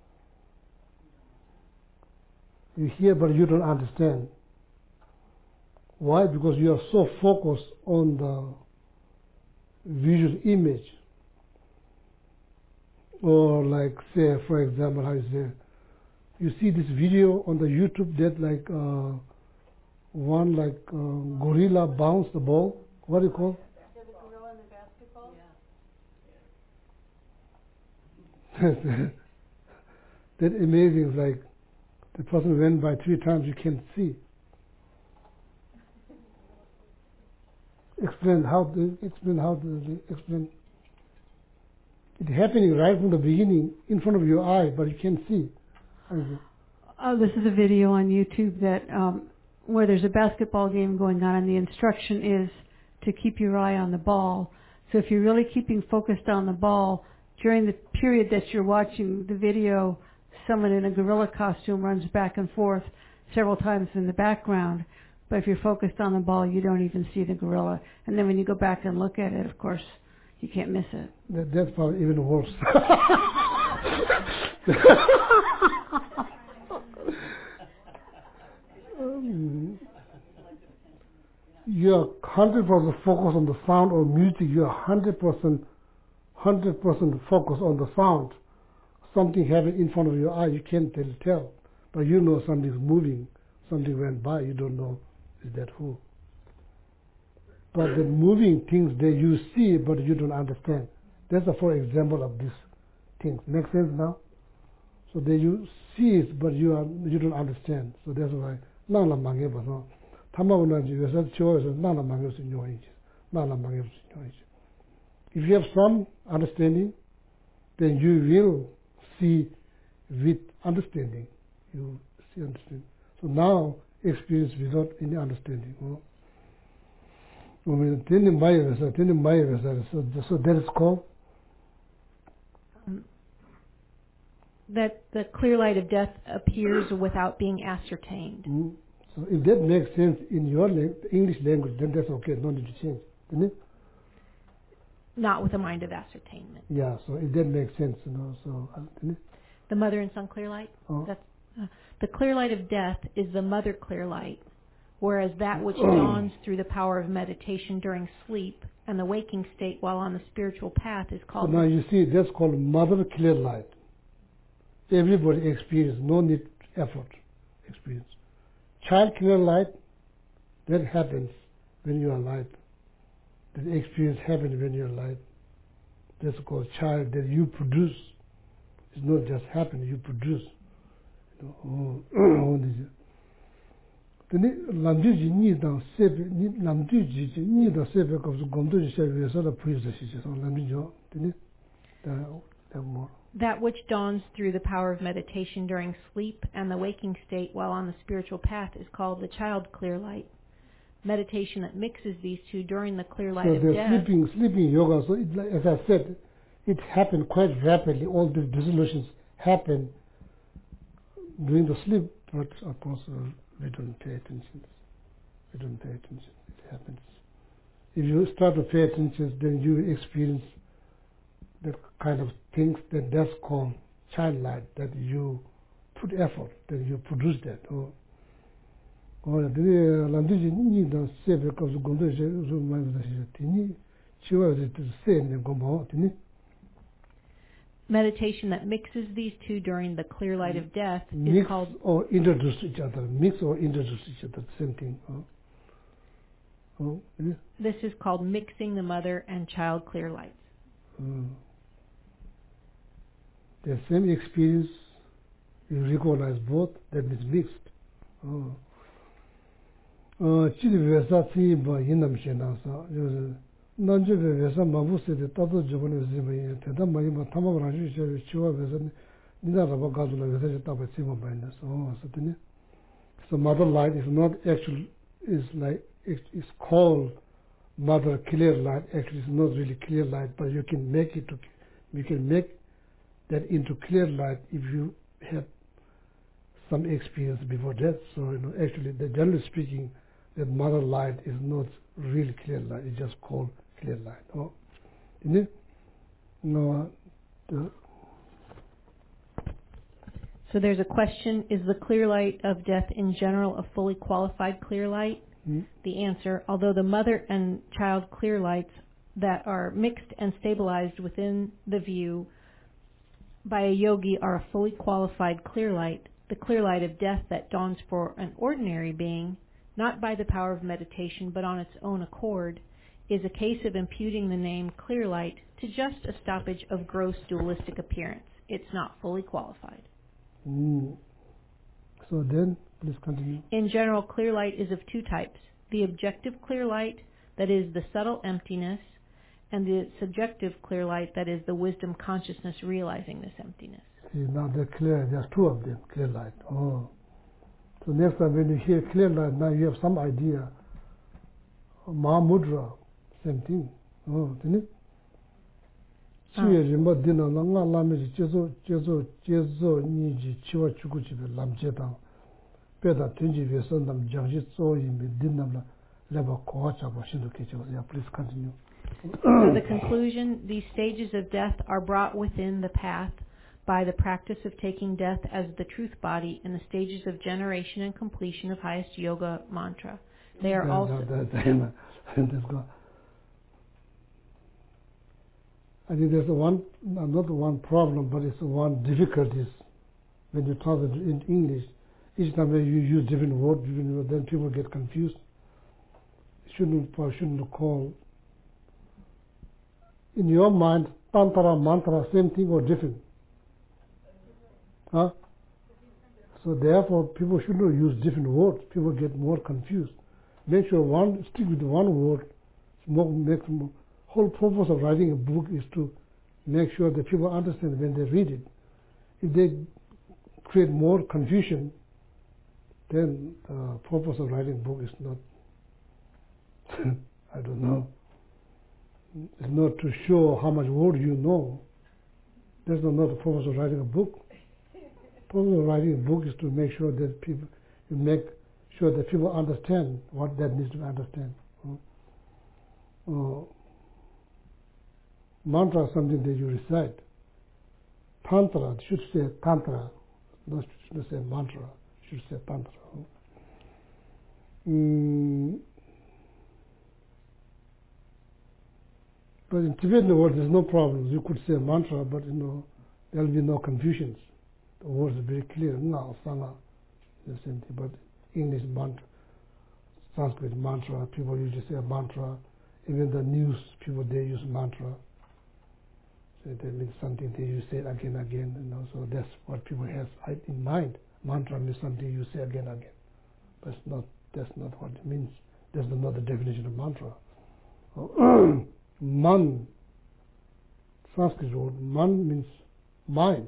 You hear, but you don't understand. Why? Because you are so focused on the visual image. Or like, say, for example, how you say, you see this video on the YouTube that like uh, one like uh, gorilla bounced the ball. What do you call? Yeah, the gorilla in the basketball. Yeah. That amazing, like the person went by three times, you can't see. Explain how the explain how the explain. It's happening right from the beginning in front of your eye, but you can't see. Oh, this is a video on YouTube that um, where there's a basketball game going on, and the instruction is to keep your eye on the ball. So if you're really keeping focused on the ball during the period that you're watching the video, someone in a gorilla costume runs back and forth several times in the background. But if you're focused on the ball, you don't even see the gorilla. And then when you go back and look at it, of course, you can't miss it. That, that's probably even worse. um, you're one hundred percent focused on the sound or music. You're one hundred percent, one hundred percent focused on the sound. Something happened in front of your eye, you can't tell, tell. But you know something's moving. Something went by, you don't know is that who. But the moving things that you see, but you don't understand. That's a for example of these things. Make sense now? So that you see it, but you are you don't understand. So that's why nala mangeba no. Tamauna ji yasa choice nala mangeba sinyoichi. Nala mangeba sinyoichi. If you have some understanding, then you will see with understanding. You see understanding. So now experience without any understanding. Oh. So that is called um, that the clear light of death appears without being ascertained. Mm. So if that makes sense in your lang- English language, then that's okay. No need to change, isn't it? Not with a mind of ascertainment. Yeah. So if that makes sense, you know, so uh, isn't it? The mother and son clear light. Oh. That's uh, the clear light of death is the mother clear light, whereas that which dawns through the power of meditation during sleep and the waking state while on the spiritual path is So called. now you see, that's called mother clear light. Everybody experience, no need effort experience. Child clear light, that happens when you are alive. That experience happens when you are alive. That's called child that you produce. It's not just happen, you produce. You know, oh, then lamduji ni dang sepe ni lamduji ji ni da sepe ko so gomdo ji sepe so da puis da shi so lamduji then da da more. That which dawns through the power of meditation during sleep and the waking state while on the spiritual path is called the child clear light. Meditation that mixes these two during the clear light So of the death. sleeping sleeping yoga. So it, like, as I said, it happened quite rapidly. All the dissolutions happen during the sleep, but of course uh, we don't pay attention. We don't pay attention. It happens. If you start to pay attention, then you experience that kind of things that that's called childlike, that you put effort, that you produce that. Or, or the language ni da sebe ko gondo je zo ma da shi tini chiwa de se ne gombo tini. Meditation that mixes these two during the clear light of death is Mix called. or introduce each other. Mix or introduce each other. Same thing. Oh, oh yeah. This is called mixing the mother and child clear lights. Mm. The same experience, you recognize both, that is mixed. Oh. Uh, chidi vesa tsi ba yinam she na sa, nanju ve vesa mabu se de tato jibone vesi ba yin, teta ma yin ba tamam ranju she chiwa vesa nida raba gazu la vesa she taba tsi ba bayin na sa, oh, so tini. So mother light is not actually, is like, it's called mother clear light. Actually it's not really clear light, but you can make it to, you can make that into clear light if you have some experience before that. So, you know, actually, the, generally speaking, that mother light is not really clear light. It's just called clear light. Oh, isn't it? No. The So there's a question: is the clear light of death in general a fully qualified clear light? hmm? The answer: although the mother and child clear lights that are mixed and stabilized within the view by a yogi are a fully qualified clear light, the clear light of death that dawns for an ordinary being, not by the power of meditation but on its own accord, is a case of imputing the name clear light to just a stoppage of gross dualistic appearance. It's not fully qualified. Mm. So then, please continue. In general, clear light is of two types: the objective clear light, that is the subtle emptiness, and the subjective clear light, that is the wisdom consciousness realizing this emptiness. See, now they're clear. There's two of them, clear light. Oh. So next time when you hear clear light, now you have some idea. Mahamudra, same thing. Oh, isn't it? Chiye rimba dina la nga lame ji jezo jezo jezo ni ji chiwa chuku chi be lam je dang peda tunji ve son dam jangji zo yin be dina la leba kowa cha ba shindu ke chiwa. Yeah, please continue. So the conclusion: these stages of death are brought within the path by the practice of taking death as the truth body in the stages of generation and completion of highest yoga mantra. They are also. I think there's one, not one problem, but it's one difficulties when you translate in English. Each time you use different words, different words, then people get confused. Shouldn't shouldn't call. In your mind, tantra, mantra, same thing or different? Huh? So therefore, people should not use different words. People get more confused. Make sure one stick with one word. More, make more. Whole purpose of writing a book is to make sure that people understand when they read it. If they create more confusion, then the purpose of writing a book is not, I don't know, it's not to show how much word you know. That's not the purpose of writing a book. purpose of writing a book is to make sure that people, you make sure that people understand what that needs to understand. Uh, mantra is something that you recite. Tantra should say tantra, not should say mantra. Should say tantra. Mm. But in Tibetan words, there's no problems. You could say mantra, but you know there'll be no confusions. The words are very clear. Nga, Sanga, the same thing. But English mantra, Sanskrit mantra. People usually say mantra. Even the news people, they use mantra. So that means something that you say again and again. You know, so that's what people have in mind. Mantra means something you say again and again. But it's not. That's not what it means. That's not the definition of mantra. Man, Sanskrit word, man means mind.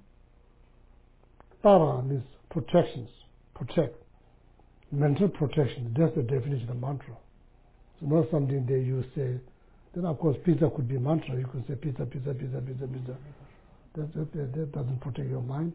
Tara means protections, protect. Mental protection, that's the definition of mantra. It's not something that you say. Then of course pizza could be mantra. You could say pizza, pizza, pizza, pizza, pizza. That, that, that, that doesn't protect your mind.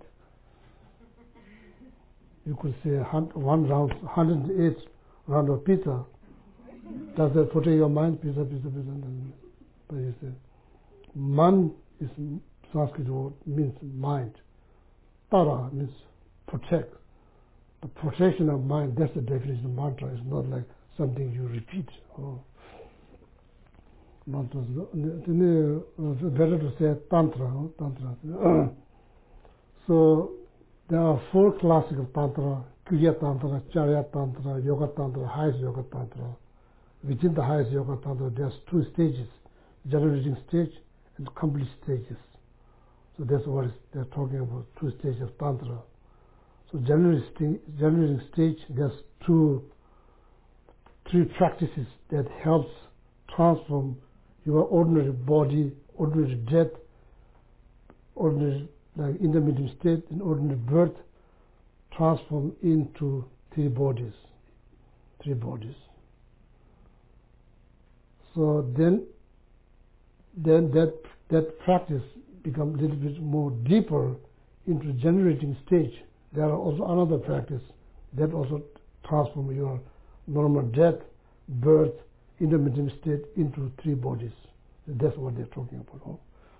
You could say one round, one hundred eight round of pizza. Does that protect your mind? Pizza, pizza, pizza. But you say, man is Sanskrit word, means mind. Tara means protect. The protection of mind, that's the definition of mantra. It's not like something you repeat. Oh. Mantra. It's better to say tantra. Oh, tantra. So there are four classes of tantra: Kriya tantra, Charya tantra, Yoga tantra, highest Yoga tantra. Within the highest Yoga tantra, there's two stages: generating stage and complete stages. So that's what they're talking about, two stages of tantra. So generating, generating stage, there's two, three practices that helps transform your ordinary body, ordinary death, ordinary like intermediate state, and ordinary birth, transform into three bodies, three bodies. So then, then that that practice becomes a little bit more deeper into generating stage. There are also another practice that also transform your normal death, birth, intermediate state into three bodies. That's what they're talking about.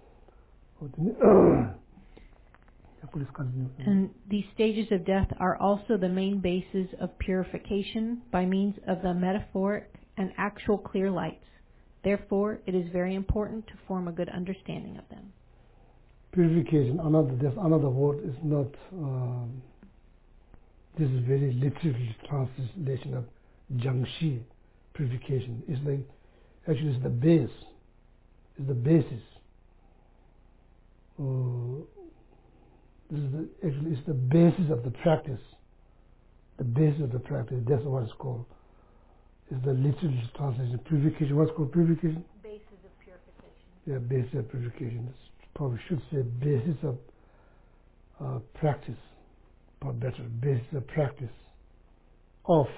Oh. Please continue. And these stages of death are also the main basis of purification by means of the metaphoric and actual clear lights. Therefore, it is very important to form a good understanding of them. Purification, another, there's another word, is not, um, this is very literally translation of Jiangxi, purification. It's like, actually it's the base, it's the basis. Uh, this is the, actually it's the basis of the practice. The basis of the practice, that's what it's called. It's the literal translation. Purification, what's called purification? Basis of purification. Yeah, basis of purification. It's probably should say basis of uh, practice, but better, basis of practice of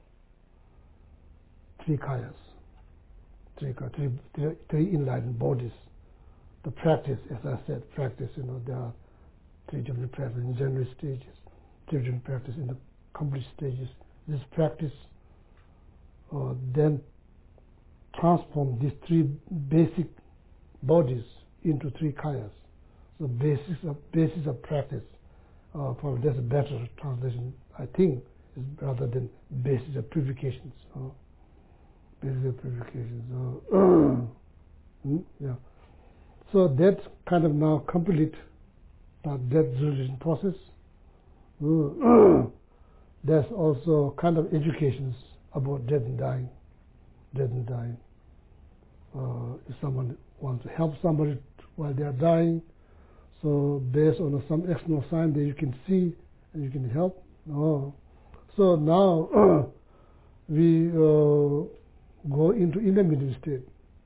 three kayas, three, three, three, three enlightened bodies. The practice, as I said, practice, you know, there are three different practices in general stages, three different practices in the complete stages. This practice uh, then transform these three basic bodies into three kayas. So basis of basis of practice. Uh, probably that's a better translation, I think, is rather than basis of purifications. Uh, basis of purifications. Uh, mm, yeah. So that kind of now complete that death resolution process. Uh, there's also kind of educations about death and dying. Death and dying. Uh, if someone wants to help somebody while they are dying, so based on some external sign that you can see and you can help. Oh. So now we uh, go into intermediate state,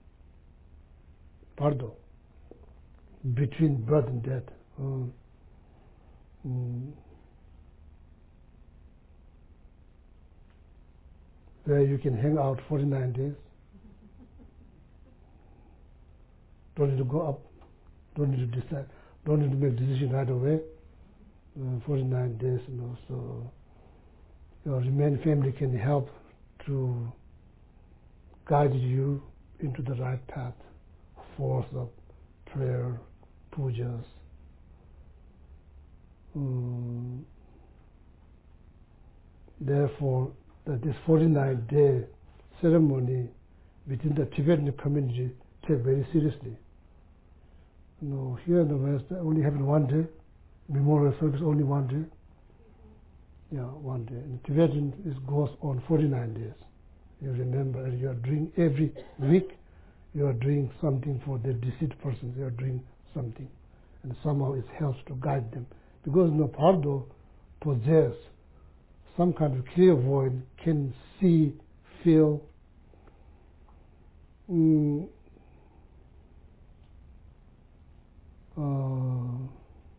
pardo, between birth and death. Uh, mm, where you can hang out forty-nine days. Don't need to go up. Don't need to decide. Don't need to make a decision right away. uh, forty-nine days, you know, so your remaining family can help to guide you into the right path, force of prayer, pujas. Um, therefore, that this forty-nine day ceremony within the Tibetan community take very seriously. You know, here in the West, only having one day, memorial service only one day. Yeah, one day. In Tibetan, it goes on forty-nine days. You remember, and you are doing every week, you are doing something for the deceased person. You are doing something, and somehow it helps to guide them. Because no Pardo possess some kind of clairvoyance, can see, feel, mm, uh,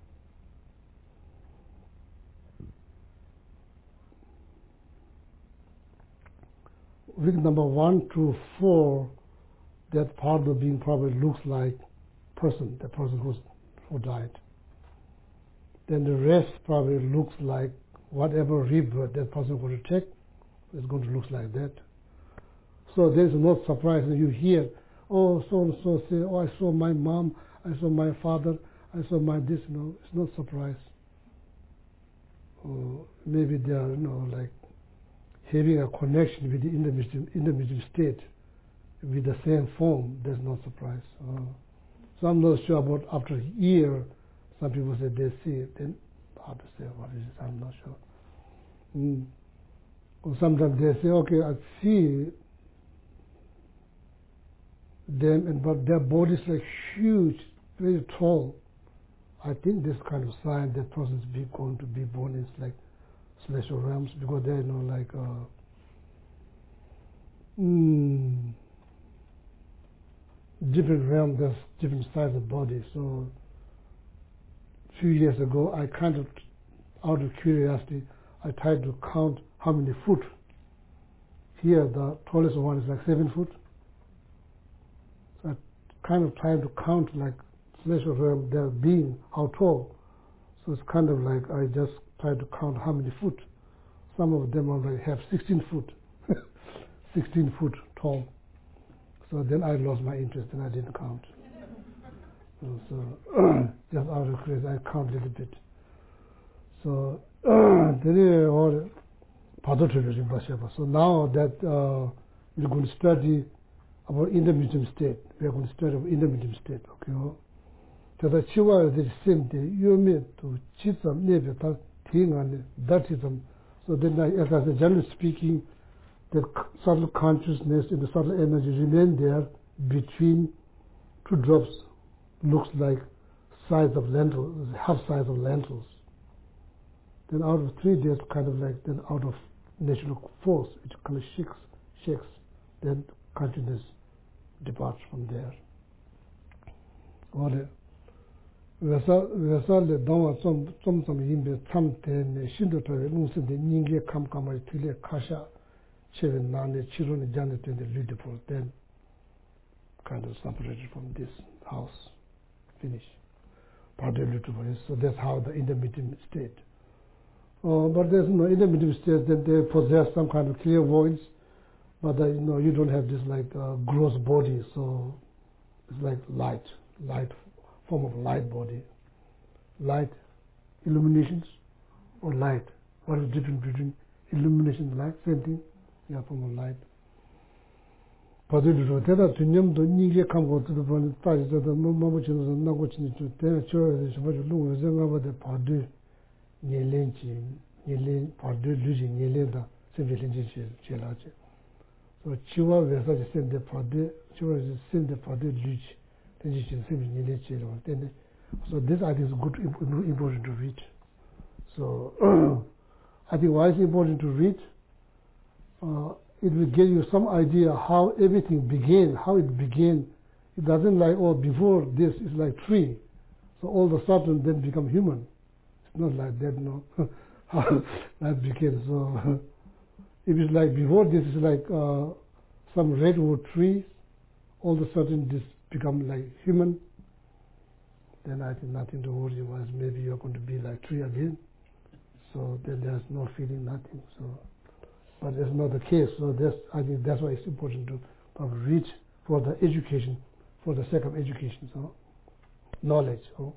week number one to four, that part of being probably looks like person, the person who's, who died. Then the rest probably looks like whatever rebirth that person is going to take is going to look like that. So there's no surprise when you hear, oh, so and so say, oh, I saw my mom, I saw my father, I saw my this. No, it's not surprise. Or maybe they are, you know, like having a connection with the intermediate, intermediate state with the same form. There's no surprise. Uh, so I'm not sure about after a year. Some people say they see it. Then hard to say what it is. I'm not sure. Mm. Or sometimes they say, okay, I see them, and but their bodies like huge, very tall. I think this kind of sign that person is going to be born in like celestial realms, because they know like uh, mm, different realms, there's different size of body. So a few years ago, I kind of, out of curiosity, I tried to count how many foot. Here, the tallest one is like seven foot. So I kind of tried to count like celestial realm, their being, how tall. So it's kind of like I just tried to count how many foot. Some of them already have sixteen foot, sixteen foot tall. So then I lost my interest and I didn't count. So, so just out of curiosity, I count a little bit. So then all so now that uh, we're going to study about intermediate state, we are going to study about intermediate state. Okay. So the chiwa is the same day. You mean to chisam nebe ta thing and that is um. So then, I, as I said, generally speaking, the subtle consciousness and the subtle energy remain there between two drops. Looks like size of lentils, half size of lentils. Then out of three days, kind of like then out of natural force, it kind of shakes, shakes. Then consciousness departs from there. Or Vesa le dawa som som som yimbe tam ten shindo to nungse de ninge kam kamari tile kasha cheve nane chiro ne jane ten de ludipur, then kind of separated from this house. Finish. Part of ludipur. So that's how the intermediate state. Uh, but there's no intermediate state that they possess some kind of clear voice, but uh, you know you don't have this like uh, gross body, so it's like light, light. Form of light body, light illuminations or light. What is the difference between illumination and light? Same thing, yeah, form of light. Padulu teta tunyam do nige kam go to the one taji teta mamu chino na go chini chu tena cho is what lu is ngaba de padu nyelenchi nyelen padu luji nyelenda sevelenchi chela che. So chiwa vesa je sende padu chiwa je sende padu luji. So this I think is good, important to read. So I think why it's important to read, uh, it will give you some idea how everything began, how it began. It doesn't like, oh, before this is like tree, so all of a sudden then become human. It's not like that, no. How that began. So if it's like before this is like uh, some redwood trees, all of a sudden this become like human, then I think nothing to worry about. Maybe you're going to be like tree again. so then there's no feeling, nothing. So, but that's not the case. So that's, I think that's why it's important to probably reach for the education, for the sake of education, so knowledge. So.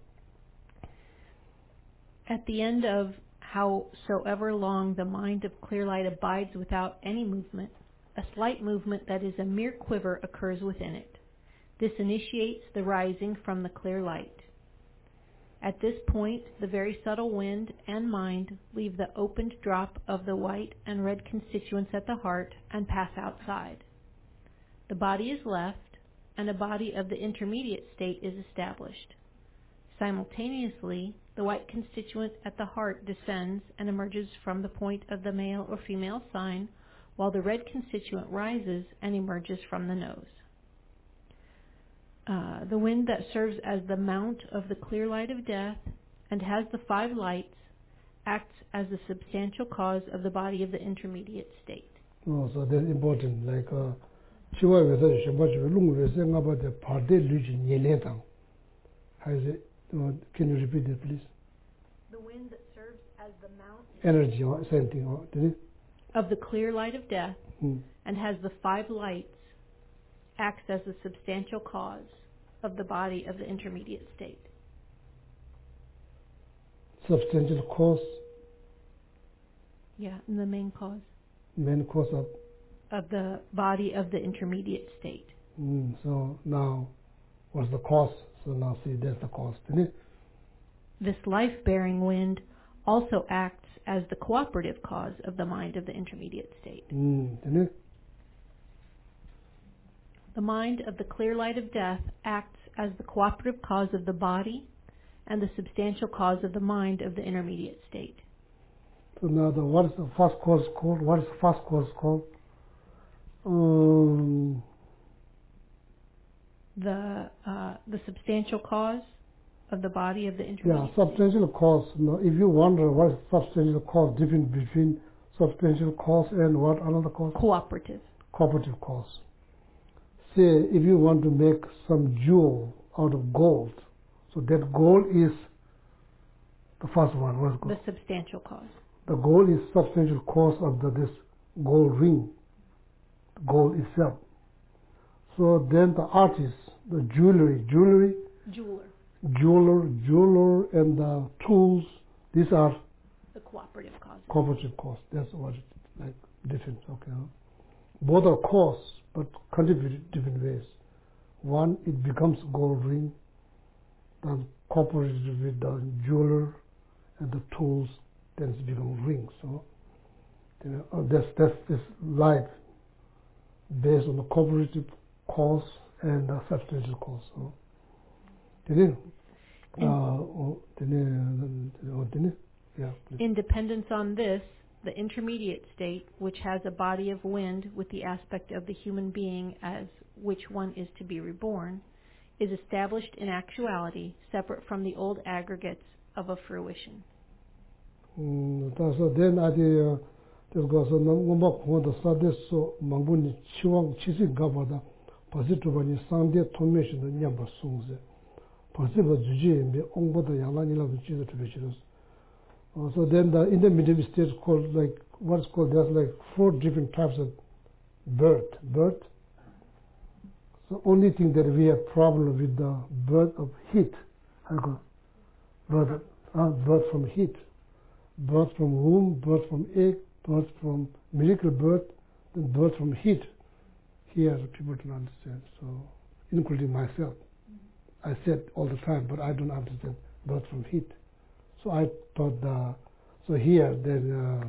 At the end of howsoever long the mind of clear light abides without any movement, a slight movement that is a mere quiver occurs within it. This initiates the rising from the clear light. At this point, the very subtle wind and mind leave the opened drop of the white and red constituents at the heart and pass outside. The body is left, and a body of the intermediate state is established. Simultaneously, the white constituent at the heart descends and emerges from the point of the male or female sign, while the red constituent rises and emerges from the nose. Uh, the wind that serves as the mount of the clear light of death and has the five lights acts as the substantial cause of the body of the intermediate state. Oh, so that's important. Like, uh, chiwa wesa shimba chiwa lungu wesa nga ba de parde luji nyele tang. How is it? Uh, can you repeat it, please? The wind that serves as the mount Energy, or same thing, or, did it? of the clear light of death Hmm. and has the five lights acts as the substantial cause of the body of the intermediate state. Substantial cause, Yeah, and the main cause main cause of. of the body of the intermediate state. Mm, so now, what's the cause? So now see, that's the cause, didn't it? This life-bearing wind also acts as the cooperative cause of the mind of the intermediate state. Mm, didn't it? The mind of the clear light of death acts as the cooperative cause of the body and the substantial cause of the mind of the intermediate state. So now, the, what is the first cause called? What is the first cause called? Um, The uh, the substantial cause of the body of the yeah, intermediate substantial cause. Now, if you wonder what is substantial cause, difference between substantial cause and what another cause? state. Cooperative. Cooperative cause. Say, if you want to make some jewel out of gold, so that gold is the first one. What's gold? The substantial cause. The gold is substantial cause of the, this gold ring, gold itself. So then the artist, the jewelry, jewelry, Jeweler. jeweler, jeweler, and the tools, these are The cooperative cause. cooperative cause. That's what it's like different. Okay, huh? Both are cause, but contribute in different ways. One, it becomes gold ring, then cooperated with the jeweler and the tools, then it becomes rings. So, you know, uh, that's that's this life based on the cooperative cause and the substantial cause. So, did it? Uh, oh, did it? Oh, did it? Yeah. Please. In dependence on this, the intermediate state, which has a body of wind with the aspect of the human being as which one is to be reborn, is established in actuality, separate from the old aggregates of a fruition. 음, 그래서 then I did 그래서 너무 공부도 사대서 망분이 치왕 치신가 보다 버스트바니 상대 통매신의 냠버 송세 버스버 주지에 옹보다 양란이라도 지도 되시로. So then the intermediate stage called like what's called there's like four different types of birth. Birth. So only thing that we have problem with the birth of heat. I go birth, uh, birth from heat, birth from womb, birth from egg, birth from miracle birth, then birth from heat. Here people don't understand. So including myself, I said all the time, but I don't understand birth from heat. So I thought the, so here then, uh,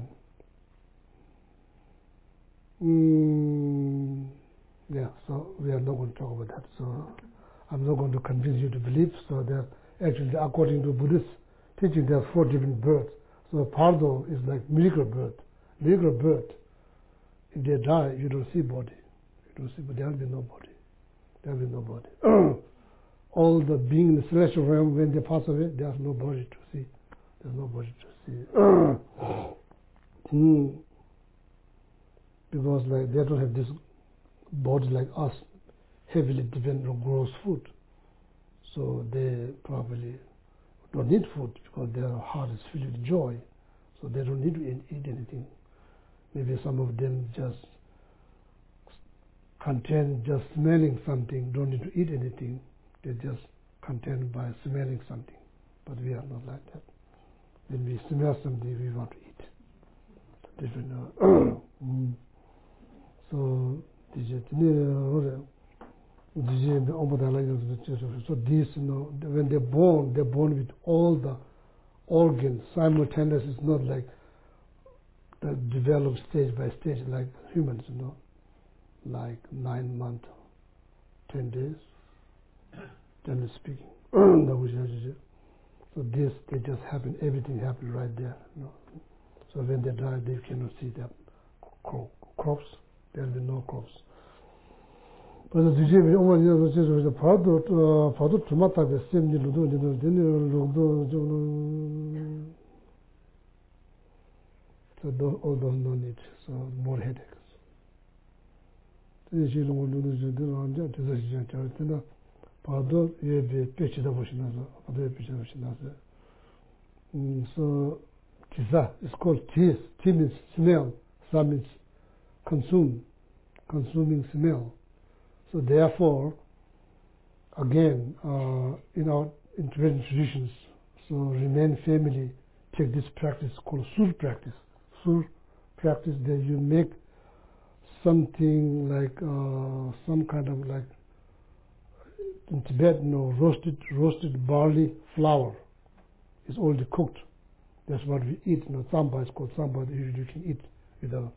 mm, yeah, so we are not going to talk about that. So I'm not going to convince you to believe. So that actually, according to Buddhist teaching, there are four different births. So Pardo is like miracle birth. Miracle birth, if they die, you don't see body. You don't see, but there will be no body. There will be no body. All the beings in the celestial realm, when they pass away, there's no body to see. There's nobody to see. mm. Because like they don't have this body like us, heavily dependent on gross food. So they probably don't need food because their heart is filled with joy. so they don't need to eat, eat anything. Maybe some of them just content just smelling something, don't need to eat anything. They're just content by smelling something. But we are not like that. When we smell something, we want to eat. Different. Uh, mm. So this is so this, you know, when they're born, they're born with all the organs simultaneously. It's not like the developed stage by stage like humans, you know, like nine months, ten days, generally speaking. So this, they just happen, everything happen right there. You know. So when they die, they cannot see their crops. There will be no crops. But the G V, oh, you know, the part of part of tomato, the same, you know, so all those no need, so more headaches. This is the one who is doing the decision. Pardon, you be pitched the ocean, other pitched the ocean. So, tisa, it's called tis. Tis means smell, some means consume, consuming smell. So therefore, again, uh, in our in Tibetan traditions, so remain family take this practice called sur practice. Sur practice that you make something like uh, some kind of like in Tibet, you know, roasted roasted barley flour. It's already cooked. That's what we eat. You know, samba is called samba. You, you can eat with a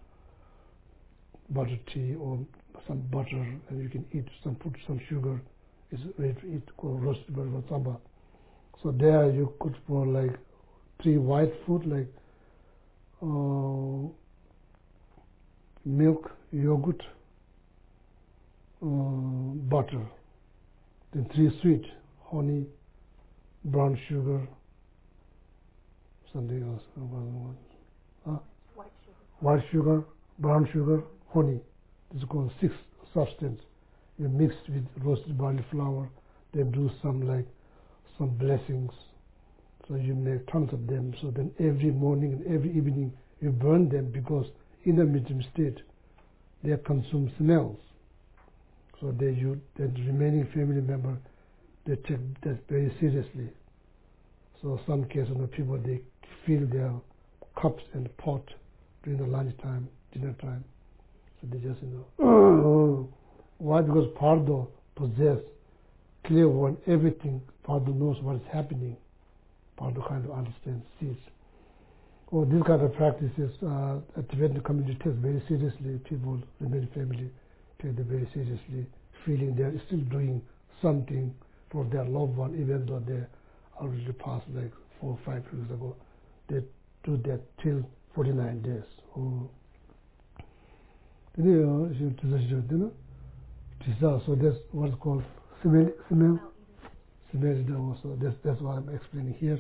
butter tea or some butter, and you can eat some put some sugar. It's ready to eat called roasted butter samba. So there you could pour like three white food like uh, milk, yogurt, uh, butter. Then three sweet, honey, brown sugar, something else. Huh? White sugar. White sugar, brown sugar, honey. This is called six substance. You mix with roasted barley flour, then do some like some blessings. So you make tons of them. So then every morning and every evening you burn them because in the medium state they consume smells. So they you the remaining family member they take that very seriously. So some cases you know, people they fill their cups and pot during the lunchtime, dinner time. So they just you know why? Because Pardo possess clear one everything. Pardo knows what is happening. Pardo kind of understands, sees. Oh, this kind of practices uh, a Tibetan community takes very seriously. People, the main family, take them very seriously, feeling they're still doing something for their loved one, even though they already passed like four or five years ago. They do that till forty-nine days. Oh. So that's what's called smell. Smell. Smell also. That's that's what I'm explaining here.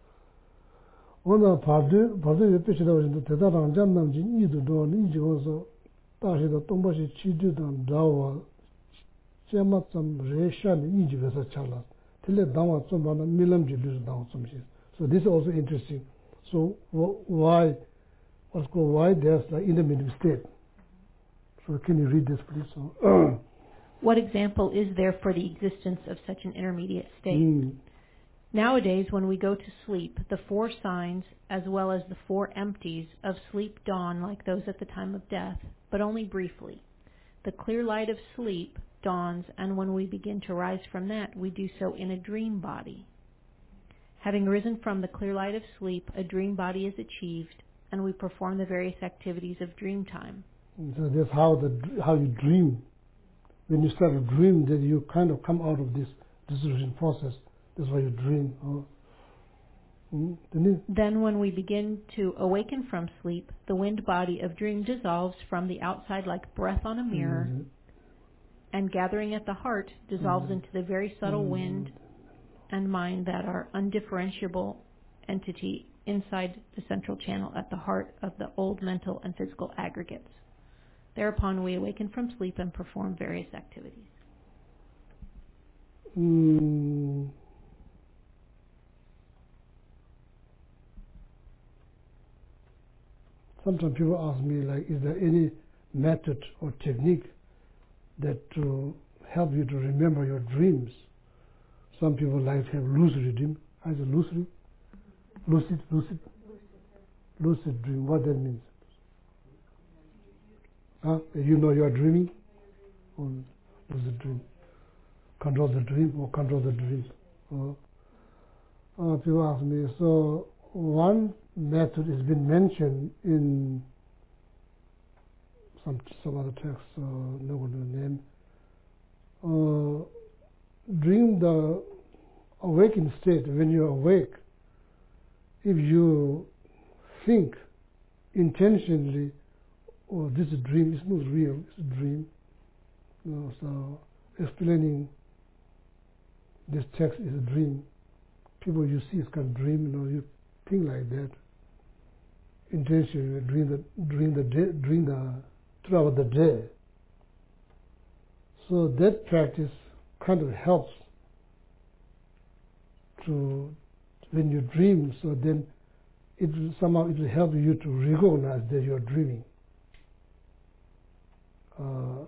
오늘 바드 바드 옆에 지나오는데 대단한 장남지 이도 도 이제 와서 다시도 동바시 치주던 나와 제맛좀 레샤니 이집에서 charla. 틀레 다와 좀 많은 밀람지 류도 다와 좀 시. So this is also interesting. So why what's called why there's the intermediate state. So can you read this please? So, what example is there for the existence of such an intermediate state? Mm. Nowadays, when we go to sleep, the four signs, as well as the four empties of sleep dawn like those at the time of death, but only briefly. The clear light of sleep dawns, and when we begin to rise from that, we do so in a dream body. Having risen from the clear light of sleep, a dream body is achieved, and we perform the various activities of dream time. So that's how the how you dream. When you start to dream, then you kind of come out of this dissolution process. That's why you dream. Oh. Mm-hmm. Then when we begin to awaken from sleep, the wind body of dream dissolves from the outside like breath on a mirror, mm-hmm. and gathering at the heart dissolves mm-hmm. into the very subtle mm-hmm. wind and mind that are undifferentiable entity inside the central channel at the heart of the old mental and physical aggregates. Thereupon we awaken from sleep and perform various activities. Mm. sometimes people ask me, like, is there any method or technique that to help you to remember your dreams? Some people like to have lucid dream. I say lucid, lucid, lucid, lucid dream. What that means? Huh? You know you are dreaming, or lucid dream. Control the dream or control the dream. Uh, uh, people ask me. So one method has been mentioned in some some other text. Uh, no one will name. Uh, during the awakened state, when you're awake, if you think intentionally, oh, this is a dream, it's not real, it's a dream. You know, so explaining this text is a dream. People you see is kind of dream, you know, you think like that. Intentionally during the during the day, during the throughout the day. So that practice kind of helps to when you dream. So then it will, somehow it will help you to recognize that you are dreaming. Uh,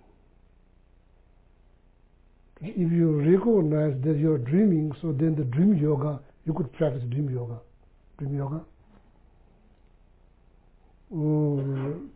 if you recognize that you are dreaming, so then the dream yoga, you could practice dream yoga. Dream yoga. Um,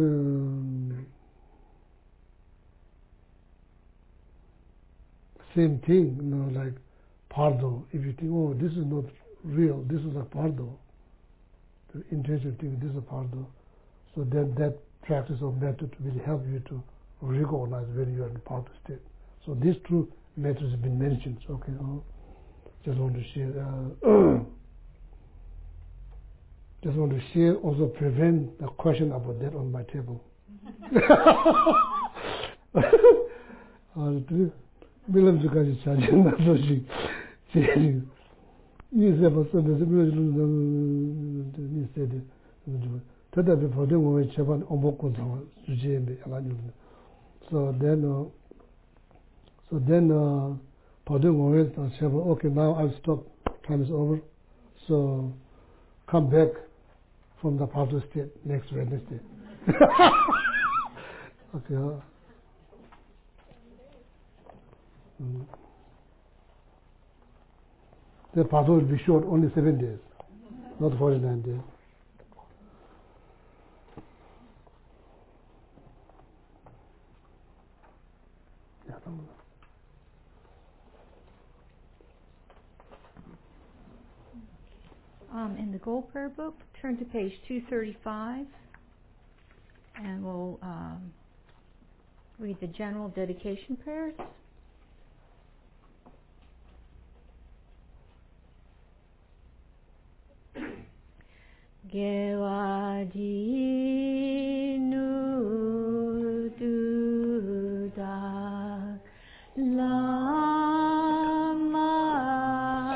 same thing, you know, like pardo. If you think, oh, this is not real, this is a pardo. The intention thing, this is a pardo. So then that practice or method will help you to recognize when you are in pardo state. So these two methods have been mentioned. Okay, oh, just want to share. Uh, just want to share. Also prevent the question about that on my table. Bilam juga saja nak sosi. Jadi, ni siapa sahaja sebelum ni sahaja. Tetapi pada orang cepat ombak kuda, suci ambil alam. So then, uh, so then, uh, pada orang cepat. Okay, now I'll stop. Time is over. So come back from the pardo state next Wednesday. Okay. Uh, mm. The pardo will be short, only seven days, not forty-nine days. Um, in the Gold Prayer Book, turn to page two thirty-five, and we'll um, read the general dedication prayers. Gewajinu duda lama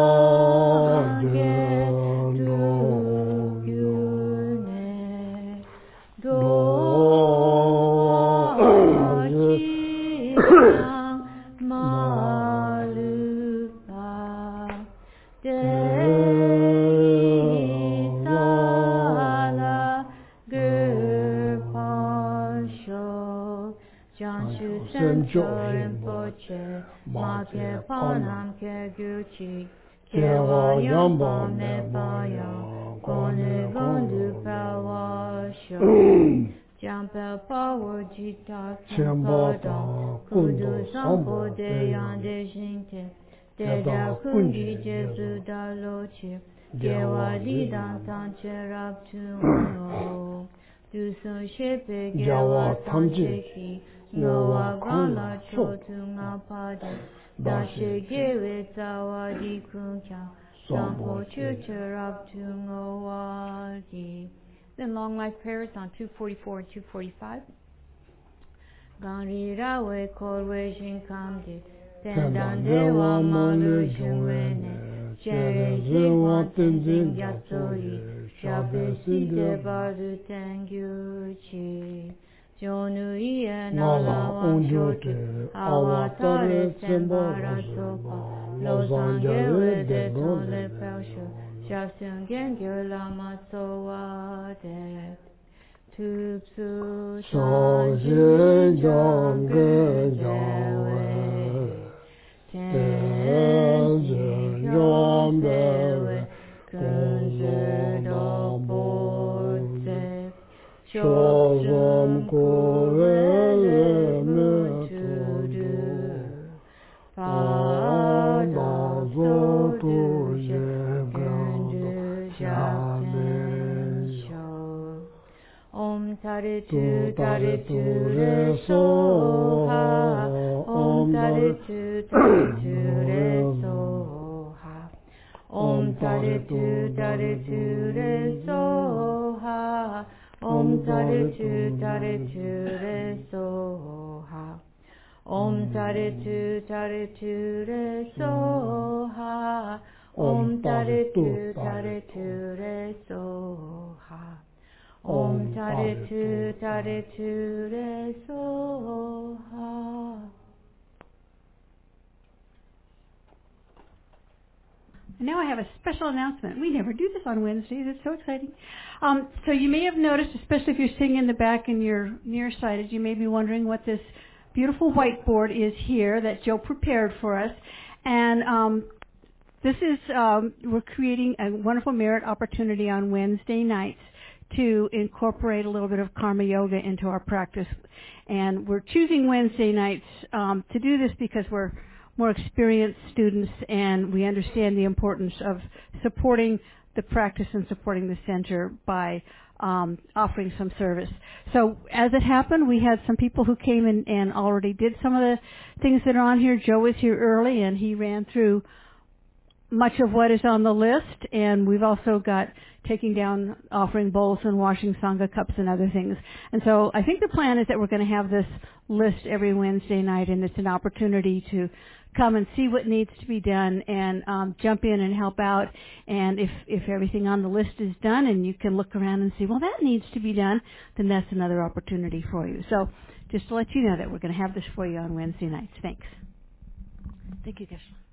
Make panam ke guchi, kewa yamba me paya, gone gondu pawasho, jampa pawo jita kampada, kudu sampo de yande jinte, deda kunji jesu da loche, gewa didan tanche raptu no, du son shepe gewa tanche ki, Noa gala chotunga pada, dashe gewe tawa di kunkya, sampo chucher up to ngawadi. Then long life prayers on two forty-four and two forty-five. Ganri rawe korwe shinkamde, tendan dewa malu jungwene, chere zewa tenzin yatsoi, shabe side baru tengyuchi. Jonu iye nalawa shote, awatare sembara sopa, lozangewe de son le persho, Shasung Gengyo Lama Sowa Det Tupsu Shanjin Jangge Jawe Tenzin Jombewe Kunze Dopo Shosam Kowe Mutudu Pada Zotu Jegandu Shaten Sho Om Taritu Taritu Re Soha Om Taritu Taritu Re Soha Om Taritu Taritu Re Soha Om Taritu Taritu Re Soha Om Taritu Taritu Re Soha Om Taritu Taritu Re Soha Om Taritu Taritu Re Soha. And now I have a special announcement. We never do this on Wednesdays. It's so exciting. Um, so you may have noticed, especially if you're sitting in the back and you're nearsighted, you may be wondering what this beautiful whiteboard is here that Joe prepared for us. And um, this is, um, we're creating a wonderful merit opportunity on Wednesday nights to incorporate a little bit of karma yoga into our practice. And we're choosing Wednesday nights um, to do this because we're more experienced students and we understand the importance of supporting the practice and supporting the center by um, offering some service. So as it happened, we had some people who came in and already did some of the things that are on here. Joe was here early and he ran through much of what is on the list, and we've also got taking down offering bowls and washing Sangha cups and other things. And so I think the plan is that we're going to have this list every Wednesday night, and it's an opportunity to come and see what needs to be done and um, jump in and help out. And if, if everything on the list is done and you can look around and see, well, that needs to be done, then that's another opportunity for you. So just to let you know that we're going to have this for you on Wednesday nights. Thanks. Thank you, Geshe-la.